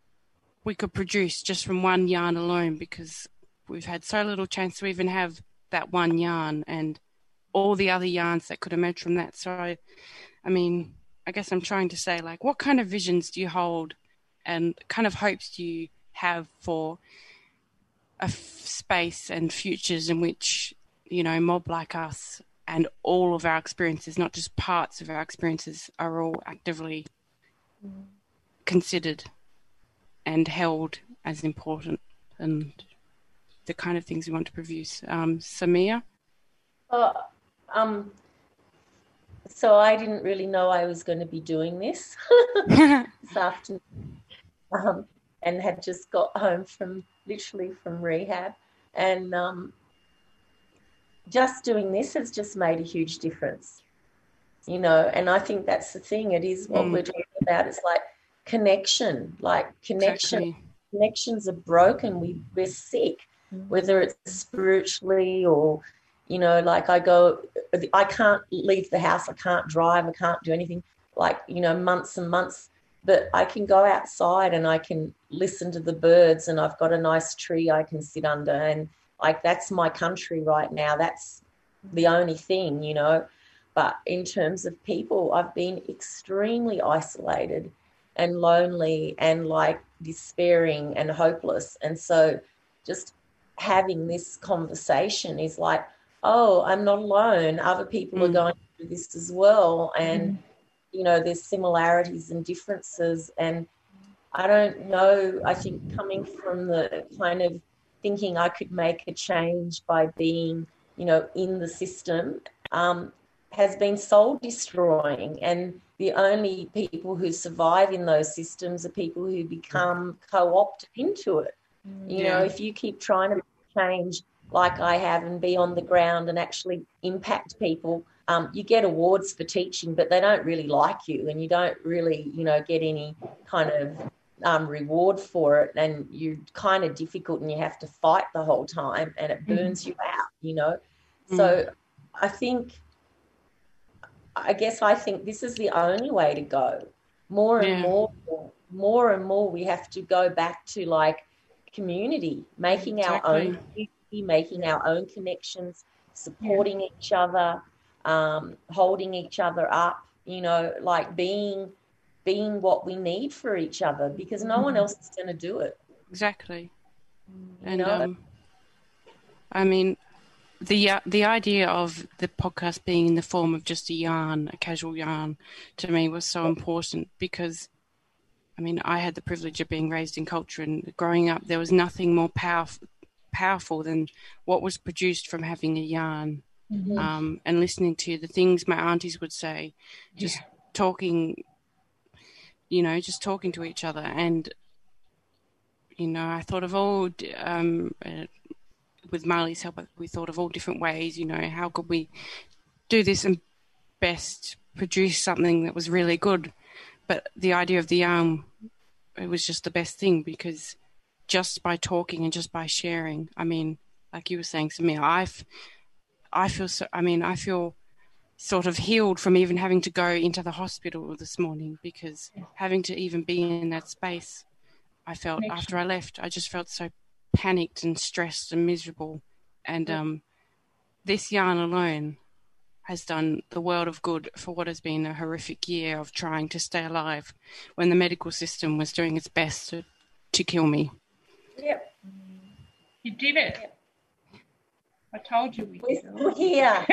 we could produce just from one yarn alone, because we've had so little chance to even have that one yarn and all the other yarns that could emerge from that. So, I, I mean, I guess I'm trying to say, like, what kind of visions do you hold and kind of hopes do you have for a f- space and futures in which, you know, mob like us and all of our experiences, not just parts of our experiences, are all actively mm. considered and held as important and the kind of things we want to produce. Um, Samia? Uh, um, so I didn't really know I was going to be doing this this afternoon, um, and had just got home from literally from rehab, and um, just doing this has just made a huge difference, you know. And I think that's the thing. It is what mm. we're talking about. It's like connection, like connection. Exactly. Connections are broken. We we're sick, mm. whether it's spiritually or, you know, like I go, I can't leave the house. I can't drive. I can't do anything. Like, you know, months and months. But I can go outside and I can listen to the birds, and I've got a nice tree I can sit under, and like that's my country right now. That's the only thing, you know. But in terms of people, I've been extremely isolated and lonely and like despairing and hopeless. And so just having this conversation is like, oh, I'm not alone. Other people mm. are going through this as well. And mm. you know, there's similarities and differences. And I don't know, I think coming from the kind of thinking I could make a change by being, you know, in the system um, has been soul destroying. And the only people who survive in those systems are people who become co-opted into it. You yeah. know, if you keep trying to change like I have and be on the ground and actually impact people, Um, you get awards for teaching, but they don't really like you, and you don't really, you know, get any kind of um, reward for it, and you're kind of difficult and you have to fight the whole time, and it burns mm. you out, you know. Mm. So I think, I guess I think this is the only way to go. More and yeah. more, more and more we have to go back to like community, making exactly. our own community, making our own connections, supporting yeah. each other, Um, holding each other up, you know, like being being what we need for each other, because no one else is going to do it. Exactly. You and know? um, I mean, the uh, the idea of the podcast being in the form of just a yarn, a casual yarn, to me was so important because, I mean, I had the privilege of being raised in culture, and growing up, there was nothing more powerful powerful than what was produced from having a yarn. Mm-hmm. Um, and listening to the things my aunties would say, just yeah. talking, you know, just talking to each other. And, you know, I thought of all, um, uh, with Marley's help, we thought of all different ways, you know, how could we do this and best produce something that was really good. But the idea of the yarn, it was just the best thing, because just by talking and just by sharing, I mean, like you were saying to me, I've, I feel so, I mean, I feel sort of healed from even having to go into the hospital this morning, because having to even be in that space, I felt Connection. After I left, I just felt so panicked and stressed and miserable. And um, this yarn alone has done the world of good for what has been a horrific year of trying to stay alive when the medical system was doing its best to, to kill me. Yep. You did it. Yep. I told you we We're did still here.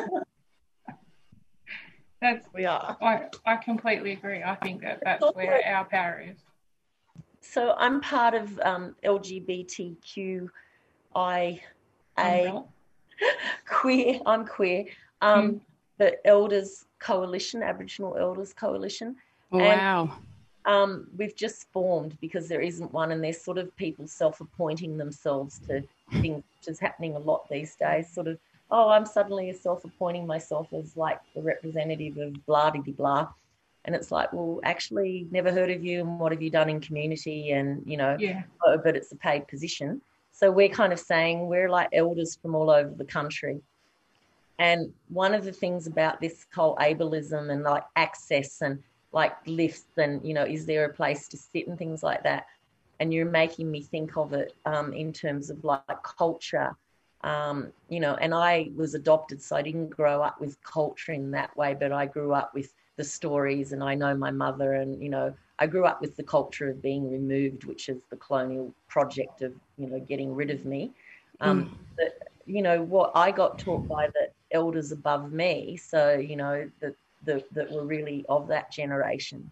That's we are. I, I completely agree. I think that that's where our power is. So I'm part of um, L G B T Q I A queer. I'm queer. Um, mm. The Elders Coalition, Aboriginal Elders Coalition. Oh, and, wow. Um, we've just formed because there isn't one, and there's sort of people self-appointing themselves to things, which is happening a lot these days. Sort of, oh, I'm suddenly self-appointing myself as like the representative of blah de blah, and it's like, well, actually, never heard of you, and what have you done in community, and you know, yeah. oh, but it's a paid position. So we're kind of saying we're like elders from all over the country. And one of the things about this whole ableism and like access and like lifts and, you know, is there a place to sit and things like that? And you're making me think of it um, in terms of like culture Um, you know, and I was adopted, so I didn't grow up with culture in that way, but I grew up with the stories, and I know my mother, and, you know, I grew up with the culture of being removed, which is the colonial project of, you know, getting rid of me. Um, mm. But, you know, what I got taught by the elders above me, so, you know, that the, that were really of that generation.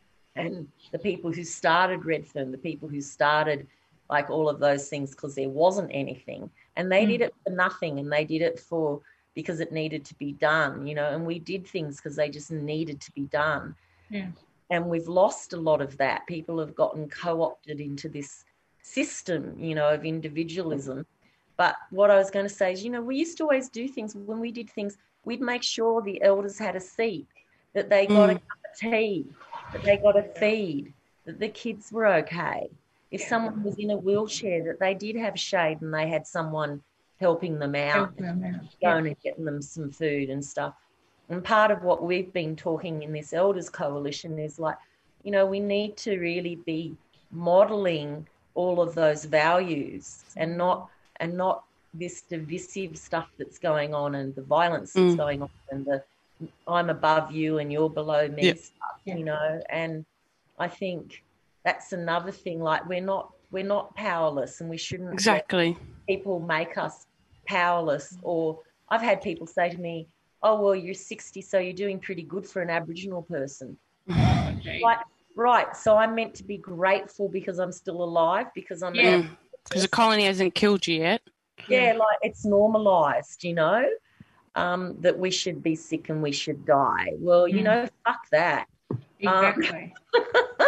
And the people who started Redfern, the people who started like all of those things, because there wasn't anything. And they mm. did it for nothing, and they did it for because it needed to be done, you know, and we did things because they just needed to be done. Yeah. And we've lost a lot of that. People have gotten co-opted into this system, you know, of individualism. But what I was going to say is, you know, we used to always do things. When we did things, we'd make sure the elders had a seat, that they got mm. a cup of tea, that they got a feed, that the kids were okay. If someone was in a wheelchair, that they did have shade and they had someone helping them out, Help them out. going Yeah. and getting them some food and stuff. And part of what we've been talking in this Elders Coalition is like, you know, we need to really be modelling all of those values and not and not this divisive stuff that's going on and the violence that's mm. going on and the I'm above you and you're below me yep. stuff, you know. And I think that's another thing. Like we're not we're not powerless, and we shouldn't exactly let people make us powerless. Or I've had people say to me, "Oh, well, you're sixty, so you're doing pretty good for an Aboriginal person." Oh, like, right. So I'm meant to be grateful because I'm still alive, because I'm yeah. Because the colony hasn't killed you yet. Yeah, like it's normalised, you know, um, that we should be sick and we should die. Well, you mm. know, fuck that. Exactly. Um,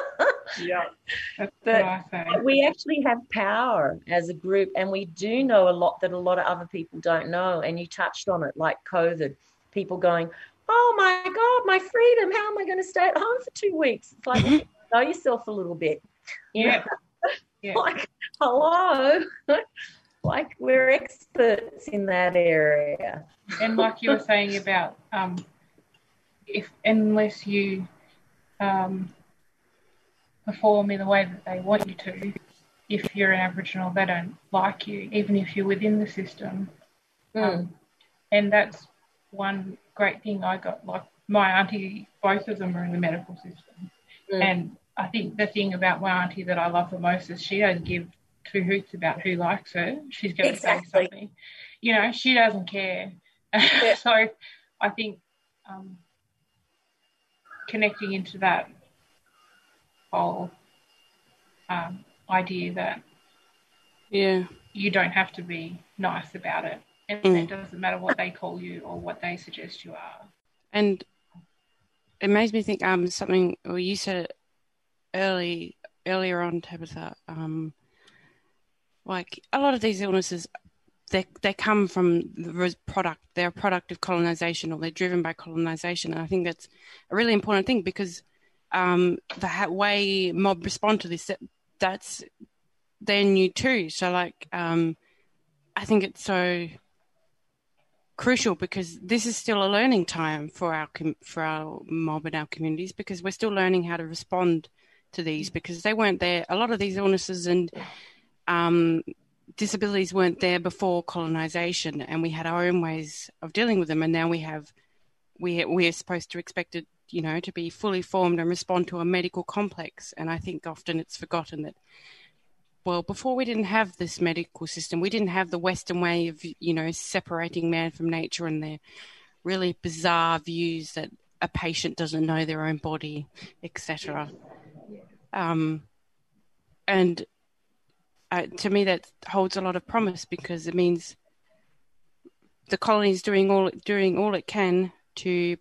yeah. That's but what I say. We actually have power as a group, and we do know a lot that a lot of other people don't know. And you touched on it, like COVID, people going, "Oh my God, my freedom! How am I going to stay at home for two weeks?" It's like, well, know yourself a little bit. Yeah. yeah. Like, hello. Like we're experts in that area. And like you were saying about um, if unless you um, perform in the way that they want you to, if you're an Aboriginal, they don't like you, even if you're within the system. Mm. Um, and that's one great thing I got. Like my auntie, both of them are in the medical system. Mm. And I think the thing about my auntie that I love the most is she doesn't give two hoots about who likes her. She's going to exactly. say something. You know, she doesn't care. Yeah. So I think um, connecting into that whole um, idea that yeah, you don't have to be nice about it, and mm. it doesn't matter what they call you or what they suggest you are. And it makes me think um something, or you said it early earlier on, Tabitha, um, like a lot of these illnesses, they they come from the product, they're a product of colonisation, or they're driven by colonisation. And I think that's a really important thing, because um, the ha- way mob respond to this, that, that's, they're new too. So like, um, I think it's so crucial, because this is still a learning time for our com- for our mob and our communities, because we're still learning how to respond to these, because they weren't there. A lot of these illnesses and um, disabilities weren't there before colonisation, and we had our own ways of dealing with them. And now we have, we we're supposed to expect it, you know, to be fully formed and respond to a medical complex. And I think often it's forgotten that, well, before we didn't have this medical system, we didn't have the Western way of, you know, separating man from nature, and their really bizarre views that a patient doesn't know their own body, et cetera. Um, and uh, to me, that holds a lot of promise, because it means the colony is doing all doing all it can to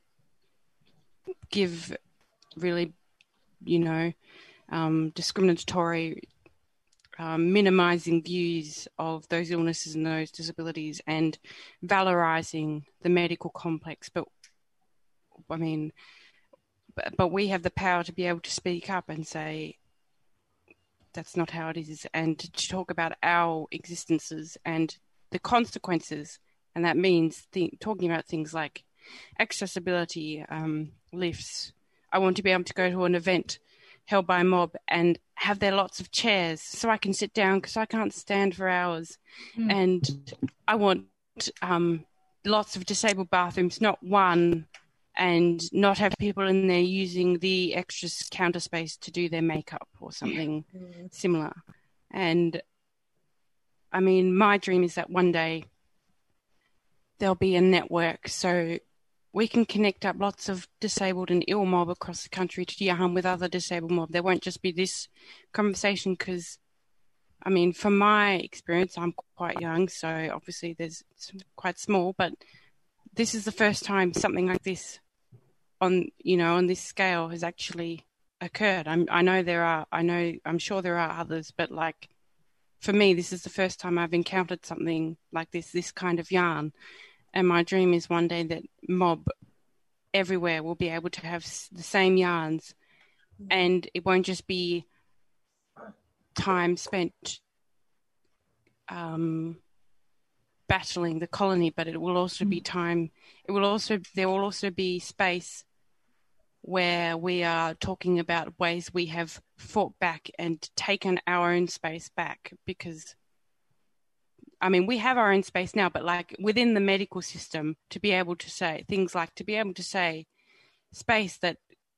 give really, you know, um, discriminatory, um, minimising views of those illnesses and those disabilities, and valorising the medical complex. But I mean, but, but we have the power to be able to speak up and say, that's not how it is, and to talk about our existences and the consequences. And that means th- talking about things like accessibility, um, lifts. I want to be able to go to an event. held by a mob and have there lots of chairs so I can sit down because I can't stand for hours. Mm. And I want um, lots of disabled bathrooms, not one, and not have people in there using the extra counter space to do their makeup or something mm. similar. And I mean, my dream is that one day there'll be a network so we can connect up lots of disabled and ill mob across the country to yarn with other disabled mob. There won't just be this conversation because, I mean, from my experience, I'm quite young, so obviously there's it's quite small, but this is the first time something like this on, you know, on this scale has actually occurred. I'm, I know there are, I know, I'm sure there are others, but like for me, this is the first time I've encountered something like this, this kind of yarn. And my dream is one day that mob everywhere will be able to have the same yarns, and it won't just be time spent um, battling the colony, but it will also be time. It will also there will also be space where we are talking about ways we have fought back and taken our own space back, because I mean, we have our own space now, but like within the medical system, to be able to say things like to be able to say space that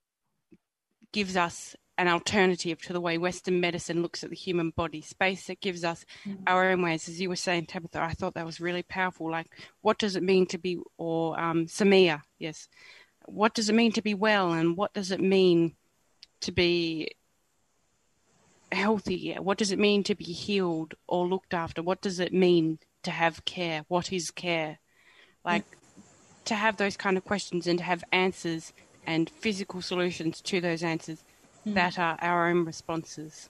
gives us an alternative to the way Western medicine looks at the human body, space that gives us mm-hmm. our own ways. As you were saying, Tabitha, I thought that was really powerful. Like, what does it mean to be, or um, Samia, yes, what does it mean to be well, and what does it mean to be healthy? What does it mean to be healed or looked after? What does it mean to have care? What is care? Like mm. to have those kind of questions and to have answers and physical solutions to those answers mm. that are our own responses.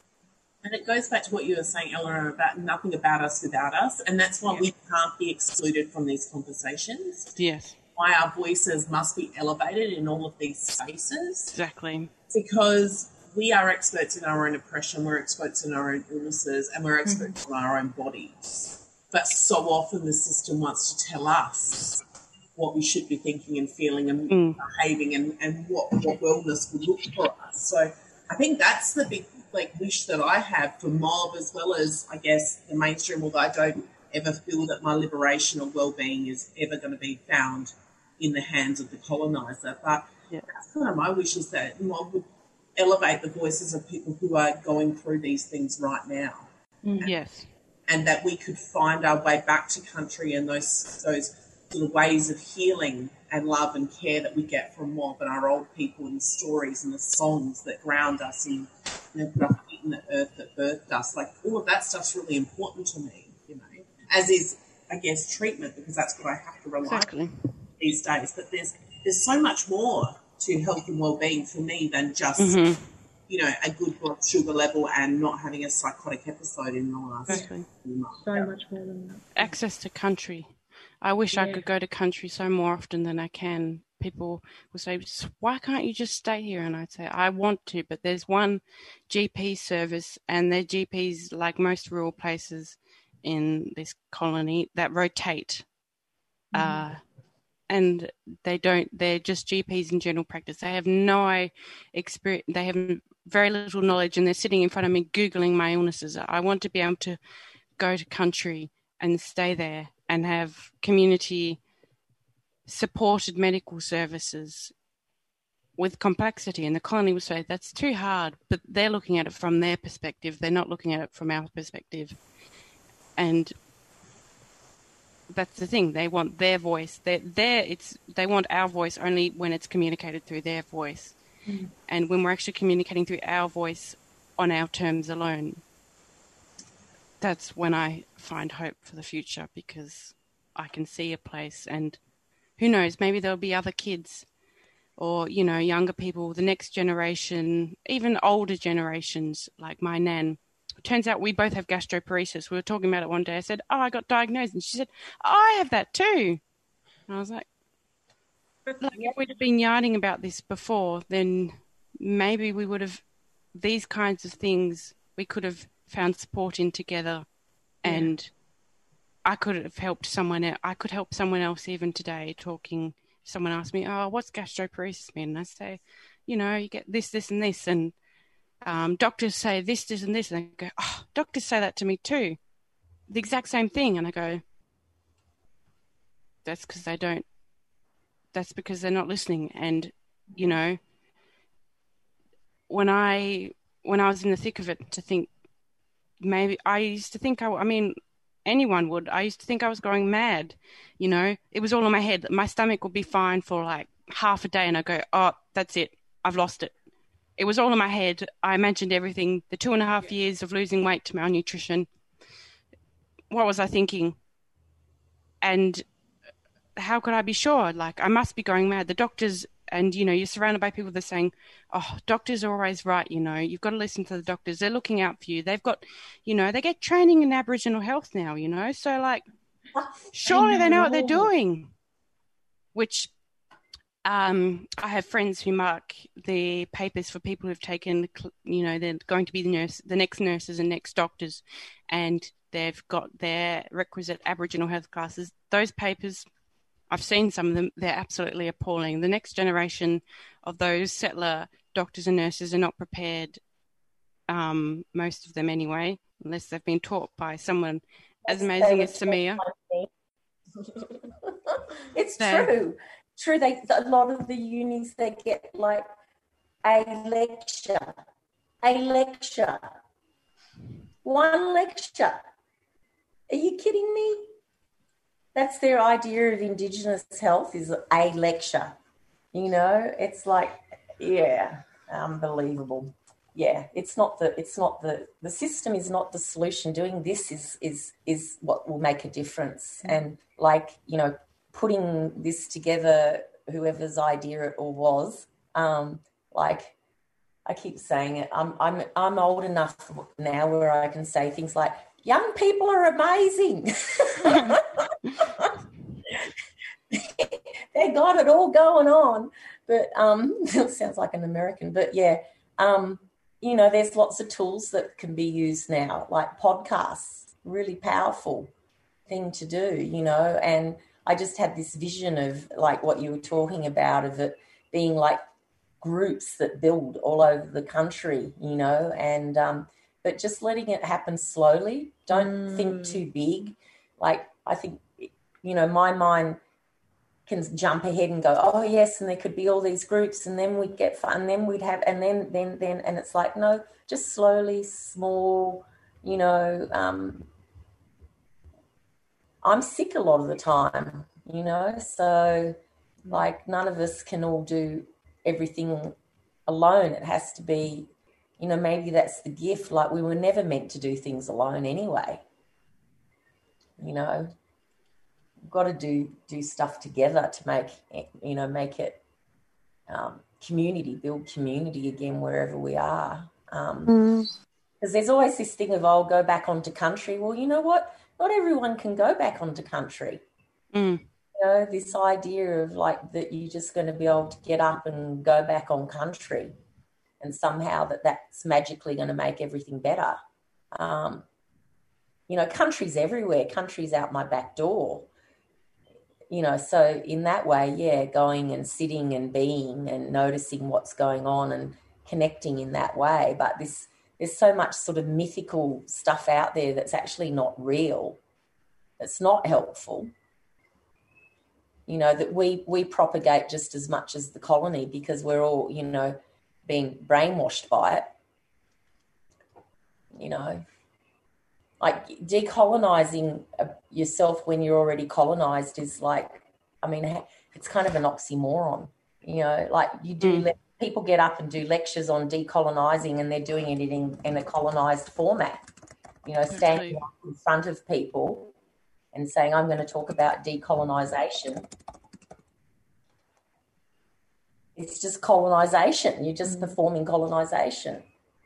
And it goes back to what you were saying, Eleanor, about nothing about us without us, and that's why yeah. we can't be excluded from these conversations. Yes. Why our voices must be elevated in all of these spaces. Exactly. Because we are experts in our own oppression, we're experts in our own illnesses, and we're experts mm-hmm. in our own bodies. But so often the system wants to tell us what we should be thinking and feeling and mm. behaving and, and what, what wellness would look for us. So I think that's the big like wish that I have for mob, as well as, I guess, the mainstream, although I don't ever feel that my liberation or well-being is ever going to be found in the hands of the coloniser. But yeah. that's kind of my wish, is that mob would elevate the voices of people who are going through these things right now. Mm, and, yes. And that we could find our way back to country and those those sort of ways of healing and love and care that we get from mob and our old people and the stories and the songs that ground us and, you know, put our feet in the earth that birthed us. Like, all of that stuff's really important to me, you know, as is, I guess, treatment, because that's what I have to rely exactly. on these days. But there's there's so much more to health and well-being for me than just, mm-hmm. you know, a good blood sugar level and not having a psychotic episode in the last exactly. few months. So yeah. much more than that. Access to country. I wish yeah. I could go to country so more often than I can. People will say, why can't you just stay here? And I'd say, I want to, but there's one G P service, and their G Ps, like most rural places in this colony, that rotate. Mm-hmm. Uh, and they don't, they're just G Ps in general practice. They have no experience, they have very little knowledge, and they're sitting in front of me Googling my illnesses. I want to be able to go to country and stay there and have community supported medical services with complexity. And the colony will say, that's too hard, but they're looking at it from their perspective. They're not looking at it from our perspective. And that's the thing. They want their voice. They're, they're, it's, they want our voice only when it's communicated through their voice. Mm. And when we're actually communicating through our voice on our terms alone, that's when I find hope for the future, because I can see a place, and who knows, maybe there'll be other kids or, you know, younger people, the next generation, even older generations like my nan. It turns out we both have gastroparesis. We were talking about it one day. I said, oh, I got diagnosed. And she said, oh, I have that too. And I was like, like if we'd have been yarning about this before, then maybe we would have, these kinds of things, we could have found support in together, and yeah. I could have helped someone else. I could help someone else even today talking. Someone asked me, oh, what's gastroparesis mean? And I say, you know, you get this, this and this. And um, doctors say this, this, and this, and I go, oh, doctors say that to me too, the exact same thing, and I go, that's because they don't. That's because they're not listening, and you know, when I when I was in the thick of it, to think maybe I used to think I, I mean. Anyone would. I used to think I was going mad, you know. It was all in my head. My stomach would be fine for like half a day and I go, oh, that's it. I've lost it. It was all in my head. I imagined everything. The two and a half years of losing weight to malnutrition. What was I thinking? And how could I be sure? Like, I must be going mad. The doctors, and, you know, you're surrounded by people that are saying, oh, doctors are always right, you know. You've got to listen to the doctors. They're looking out for you. They've got, you know, they get training in Aboriginal health now, you know. So, like, surely know. they know what they're doing. Which um, I have friends who mark the papers for people who've taken, you know, they're going to be the nurse, the next nurses and next doctors, and they've got their requisite Aboriginal health classes. Those papers, I've seen some of them, they're absolutely appalling. The next generation of those settler doctors and nurses are not prepared, um, most of them anyway, unless they've been taught by someone as amazing as Samia. It's so, true. True, they, a lot of the unis, they get like a lecture, a lecture, one lecture. Are you kidding me? That's their idea of Indigenous health, is a lecture. You know, it's like, yeah, unbelievable. Yeah, it's not the, it's not the, the system is not the solution. Doing this is, is, is what will make a difference. Mm-hmm. And like, you know, putting this together, whoever's idea it all was, um, like I keep saying it, I'm, I'm, I'm old enough now where I can say things like, young people are amazing. They got it all going on. But um, it sounds like an American. But, yeah, um, you know, there's lots of tools that can be used now, like podcasts, really powerful thing to do, you know. And I just had this vision of, like, what you were talking about, of it being like groups that build all over the country, you know, and um, but just letting it happen slowly. Don't mm. think too big. Like, I think, you know, my mind can jump ahead and go, oh, yes, and there could be all these groups, and then we'd get fun, and then we'd have, and then, then, then, and it's like, no, just slowly, small, you know. Um, I'm sick a lot of the time, you know, so, like, none of us can all do everything alone. It has to be, you know, maybe that's the gift. Like, we were never meant to do things alone anyway. You know, we've got to do do stuff together to make, you know, make it um, community, build community again wherever we are. Um, mm. Because there's always this thing of, oh, go back onto country. Well, you know what? Not everyone can go back onto country. Mm. You know, this idea of, like, that you're just going to be able to get up and go back on country, and somehow that that's magically going to make everything better. Um, you know, country's everywhere. Country's out my back door. You know, so in that way, yeah, going and sitting and being and noticing what's going on and connecting in that way. But this, there's so much sort of mythical stuff out there that's actually not real. It's not helpful. You know, that we, we propagate just as much as the colony, because we're all, you know, being brainwashed by it. You know, like decolonising yourself when you're already colonised is like, I mean, it's kind of an oxymoron. You know, like you do, mm. le- people get up and do lectures on decolonising, and they're doing it in, in a colonised format. You know, standing up in front of people and saying, I'm going to talk about decolonisation. It's just colonisation. You're just mm. performing colonisation.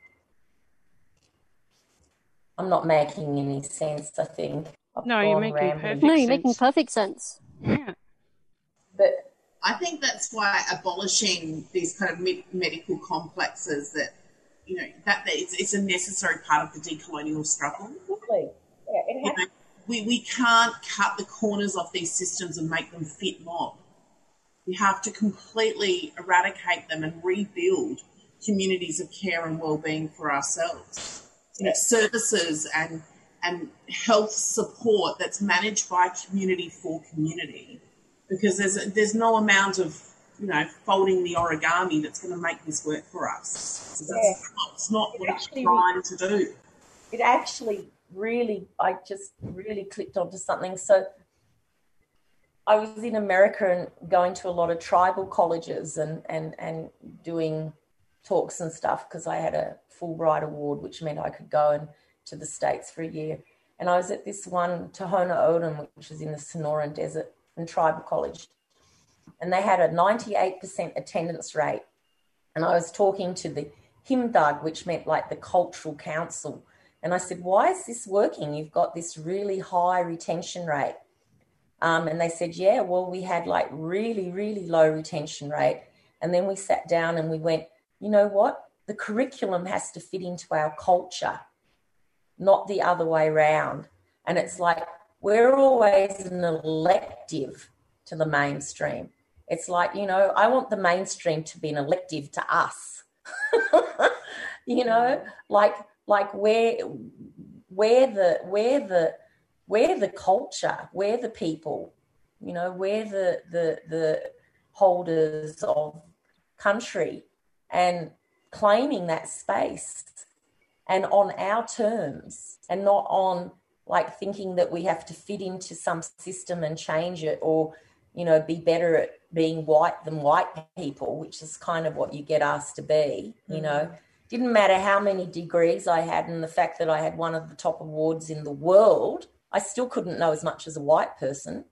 I'm not making any sense, I think. I've no, you're making rambling. perfect No, you're sense. making perfect sense. Yeah. But I think that's why abolishing these kind of med- medical complexes, that, you know, that, that it's, it's a necessary part of the decolonial struggle. Absolutely. Yeah, it has- you know, we, we can't cut the corners off these systems and make them fit mob. We have to completely eradicate them and rebuild communities of care and well-being for ourselves. You know, services and and health support that's managed by community for community, because there's there's no amount of, you know, folding the origami that's going to make this work for us. So Yeah. that's not, it's not It what it's actually- trying to do. It actually really, I just really clicked onto something. So I was in America and going to a lot of tribal colleges and, and, and doing talks and stuff because I had a Fulbright award, which meant I could go and to the States for a year. And I was at this one, Tohono O'odham, which is in the Sonoran Desert, and tribal college. And they had a ninety-eight percent attendance rate. And I was talking to the Himdag, which meant like the cultural council. And I said, why is this working? You've got this really high retention rate. Um, and they said, yeah, well, we had like really, really low retention rate. And then we sat down and we went, you know what? The curriculum has to fit into our culture, not the other way around. And it's like, we're always an elective to the mainstream. It's like, you know, I want the mainstream to be an elective to us. You know, like like where where the where the where the culture, where the people, you know, where the the the holders of country, and claiming that space and on our terms, and not on like thinking that we have to fit into some system and change it, or, you know, be better at being white than white people, which is kind of what you get asked to be, you mm. know. Didn't matter how many degrees I had, and the fact that I had one of the top awards in the world, I still couldn't know as much as a white person,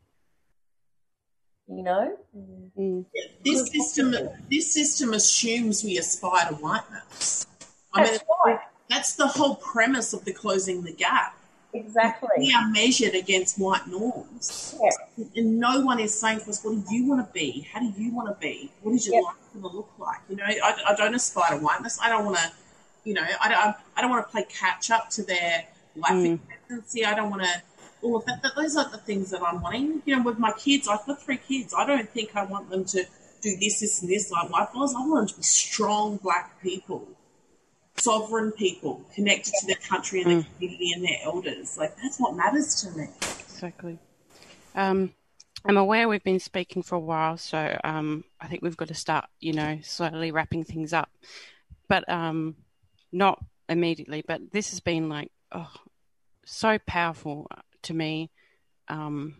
you know. Mm. Yeah, this system, this system assumes we aspire to whiteness. I That's mean, right. That's the whole premise of the Closing the Gap. Exactly. We are measured against white norms. Yeah. And no one is saying to us, what do you want to be? How do you want to be? What is your yep. life going to look like? You know, I, I don't aspire to whiteness. I don't want to, you know, I don't, I don't want to play catch up to their life mm. expectancy. I don't want to, all of that, that. Those aren't the things that I'm wanting. You know, with my kids, I've got three kids. I don't think I want them to do this, this, and this like white boys. I want them to be strong black people. Sovereign people connected to their country and mm. their community and their elders. Like, that's what matters to me. Exactly. Um, I'm aware we've been speaking for a while, so um, I think we've got to start, you know, slowly wrapping things up. But um, not immediately, but this has been like, oh, so powerful to me. Um,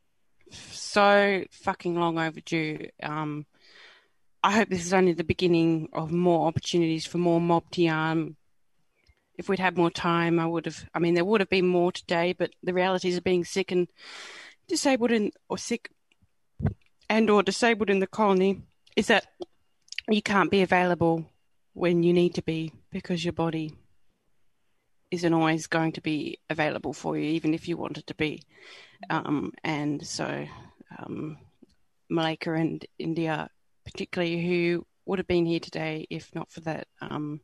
so fucking long overdue. Um, I hope this is only the beginning of more opportunities for more mob to yarn. If we'd had more time, I would have, I mean, there would have been more today, but the realities of being sick and disabled in, or sick and or disabled in the colony is that you can't be available when you need to be, because your body isn't always going to be available for you, even if you wanted to be. Um, and so um, Malika and India, particularly, who would have been here today if not for that. Um,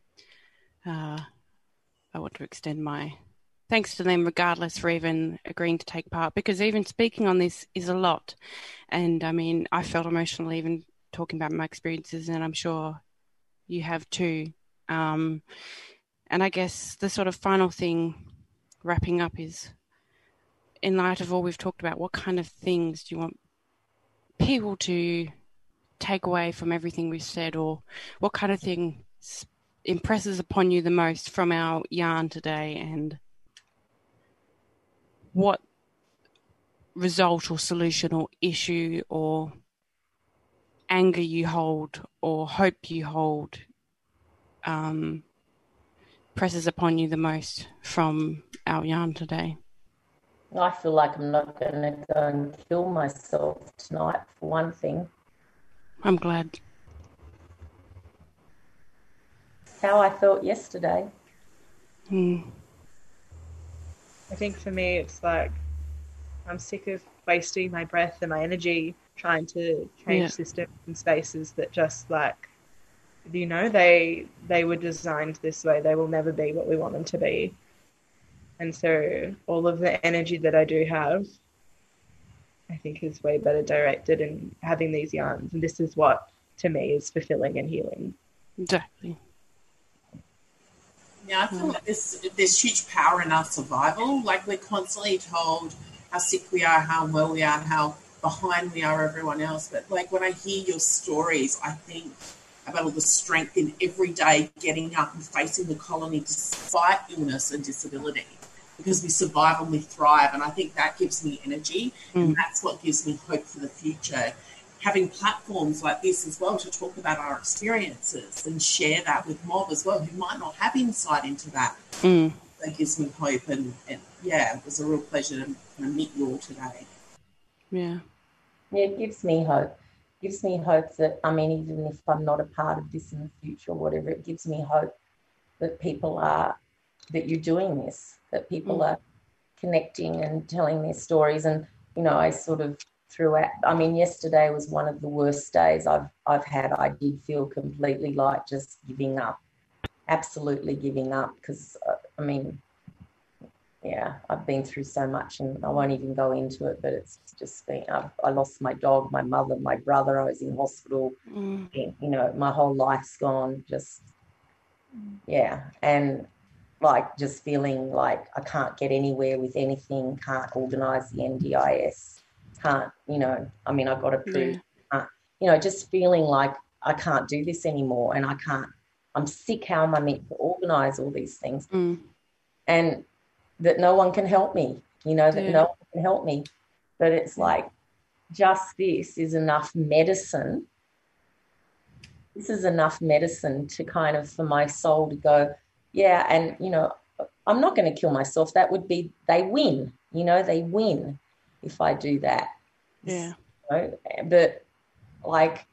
uh, I want to extend my thanks to them regardless for even agreeing to take part, because even speaking on this is a lot. And I mean, I felt emotional even talking about my experiences, and I'm sure you have too. Um, and I guess the sort of final thing wrapping up is, in light of all we've talked about, what kind of things do you want people to take away from everything we've said, or what kind of thing impresses upon you the most from our yarn today, and what result or solution or issue or anger you hold or hope you hold um, presses upon you the most from our yarn today? I feel like I'm not going to go and kill myself tonight, for one thing. I'm glad. How I felt yesterday. Hmm. I think for me, it's like I'm sick of wasting my breath and my energy trying to change yeah. systems and spaces that just like, you know, they they were designed this way. They will never be what we want them to be. And so all of the energy that I do have, I think is way better directed in having these yarns. And this is what, to me, is fulfilling and healing. Exactly. Yeah, I feel like there's, there's huge power in our survival. Like, we're constantly told how sick we are, how unwell we are, how behind we are everyone else. But, like, when I hear your stories, I think about all the strength in every day getting up and facing the colony despite illness and disability, because we survive and we thrive. And I think that gives me energy, Mm. and that's what gives me hope for the future. Having platforms like this as well to talk about our experiences and share that with mob as well, who might not have insight into that. Mm. That gives me hope. And, and yeah, it was a real pleasure to, to meet you all today. Yeah. Yeah, it gives me hope. It gives me hope that, I mean, even if I'm not a part of this in the future or whatever, it gives me hope that people are, that you're doing this, that people Mm. are connecting and telling their stories. And, you know, I sort of throughout, I mean, yesterday was one of the worst days I've I've had. I did feel completely like just giving up, absolutely giving up, because, uh, I mean, yeah, I've been through so much, and I won't even go into it, but it's just been, I've, I lost my dog, my mother, my brother. I was in hospital. Mm. You know, my whole life's gone, just, yeah. And like just feeling like I can't get anywhere with anything, can't organise the N D I S, can't, you know, I mean, I got approved, Yeah. can't, you know, just feeling like I can't do this anymore, and I can't, I'm sick, how am I meant to organise all these things? Mm. And that no one can help me, you know, that Yeah. no one can help me. But it's like, just this is enough medicine. This is enough medicine to kind of, for my soul to go, yeah, and, you know, I'm not going to kill myself. That would be, they win, you know, they win if I do that. Yeah. You know? But, like,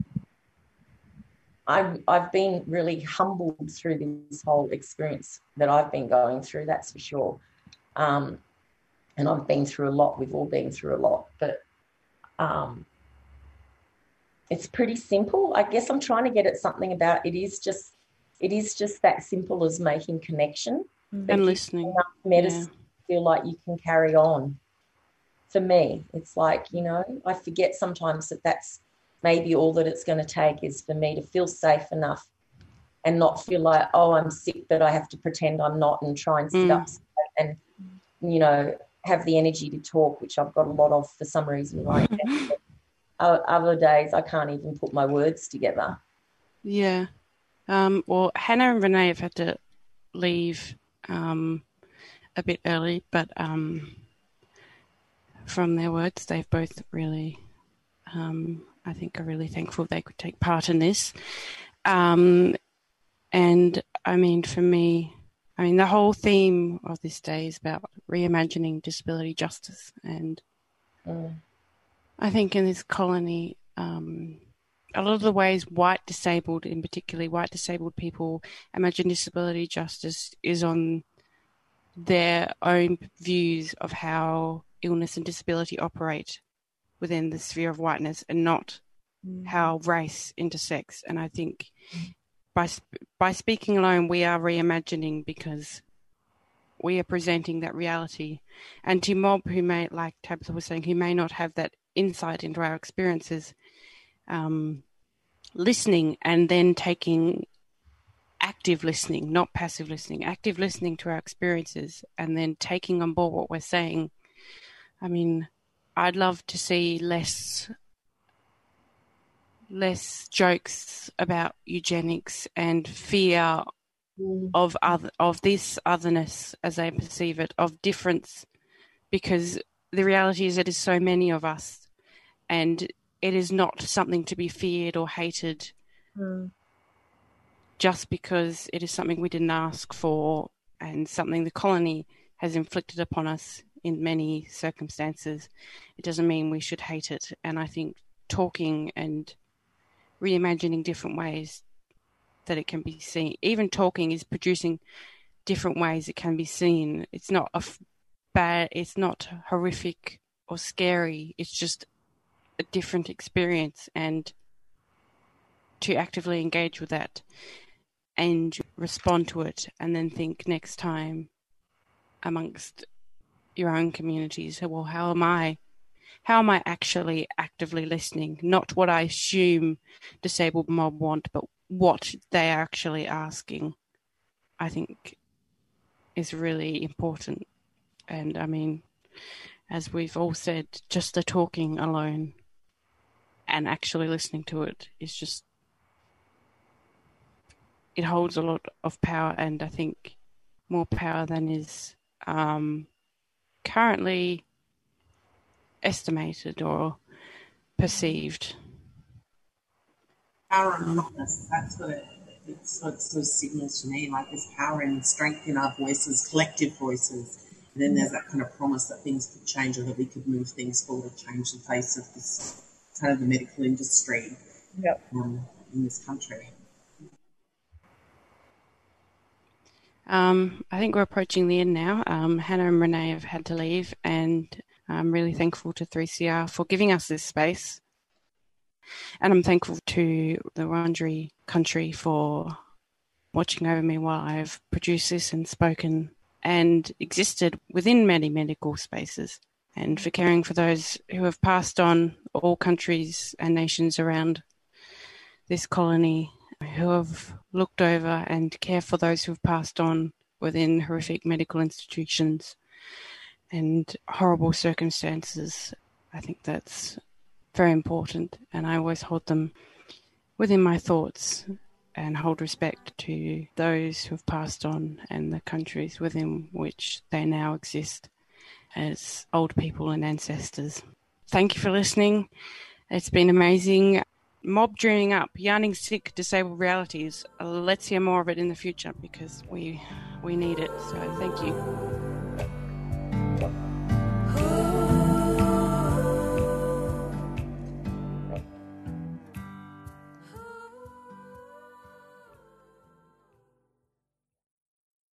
I've, I've been really humbled through this whole experience that I've been going through, that's for sure. Um, and I've been through a lot. We've all been through a lot. But um, it's pretty simple. I guess I'm trying to get at something about it is just it is just that simple as making connection. And listening. Enough medicine Yeah. feel like you can carry on. For me, it's like, you know, I forget sometimes that that's maybe all that it's going to take is for me to feel safe enough and not feel like, oh, I'm sick, but I have to pretend I'm not and try and sit Mm. up and, you know, have the energy to talk, which I've got a lot of for some reason right now. Other days I can't even put my words together. Yeah. Um, well, Hannah and Renee have had to leave um, a bit early, but um, from their words, they've both really, um, I think, are really thankful they could take part in this. Um, and, I mean, for me, I mean, the whole theme of this day is about reimagining disability justice. And Mm. I think in this colony, um, a lot of the ways white disabled, in particularly white disabled people, imagine disability justice is on their own views of how illness and disability operate within the sphere of whiteness and not Mm. how race intersects. And I think by by speaking alone, we are reimagining because we are presenting that reality. And to mob who may, like Tabitha was saying, who may not have that insight into our experiences, um, listening and then taking active listening, not passive listening, active listening to our experiences and then taking on board what we're saying. I mean, I'd love to see less less jokes about eugenics and fear Mm. of other of this otherness as they perceive it, of difference, because the reality is it is so many of us and it is not something to be feared or hated Mm. just because it is something we didn't ask for and something the colony has inflicted upon us in many circumstances. It doesn't mean we should hate it. And I think talking and reimagining different ways that it can be seen, even talking is producing different ways it can be seen. It's not a f- bad, it's not horrific or scary. It's just a different experience, and to actively engage with that and respond to it and then think next time amongst your own communities, well, how am I, how am I actually actively listening? Not what I assume disabled mob want, but what they are actually asking, I think, is really important. And I mean, as we've all said, just the talking alone and actually listening to it is just, it holds a lot of power, and I think more power than is um, currently estimated or perceived. Power and promise, that's what it, it's what sort of signals to me, like there's power and strength in our voices, collective voices. And then there's that kind of promise that things could change, or that we could move things forward, change the face of this kind of the medical industry yep. um, in this country. Um, I think we're approaching the end now. Um, Hannah and Renee have had to leave, and I'm really thankful to three C R for giving us this space. And I'm thankful to the Wurundjeri country for watching over me while I've produced this and spoken and existed within many medical spaces, and for caring for those who have passed on, all countries and nations around this colony, who have looked over and care for those who have passed on within horrific medical institutions and horrible circumstances. I think that's very important, and I always hold them within my thoughts and hold respect to those who have passed on and the countries within which they now exist as old people and ancestors. Thank you for listening. It's been amazing. Mob Dreaming Up, Yarning Sick, Disabled Realities. Let's hear more of it in the future, because we we need it. So thank you.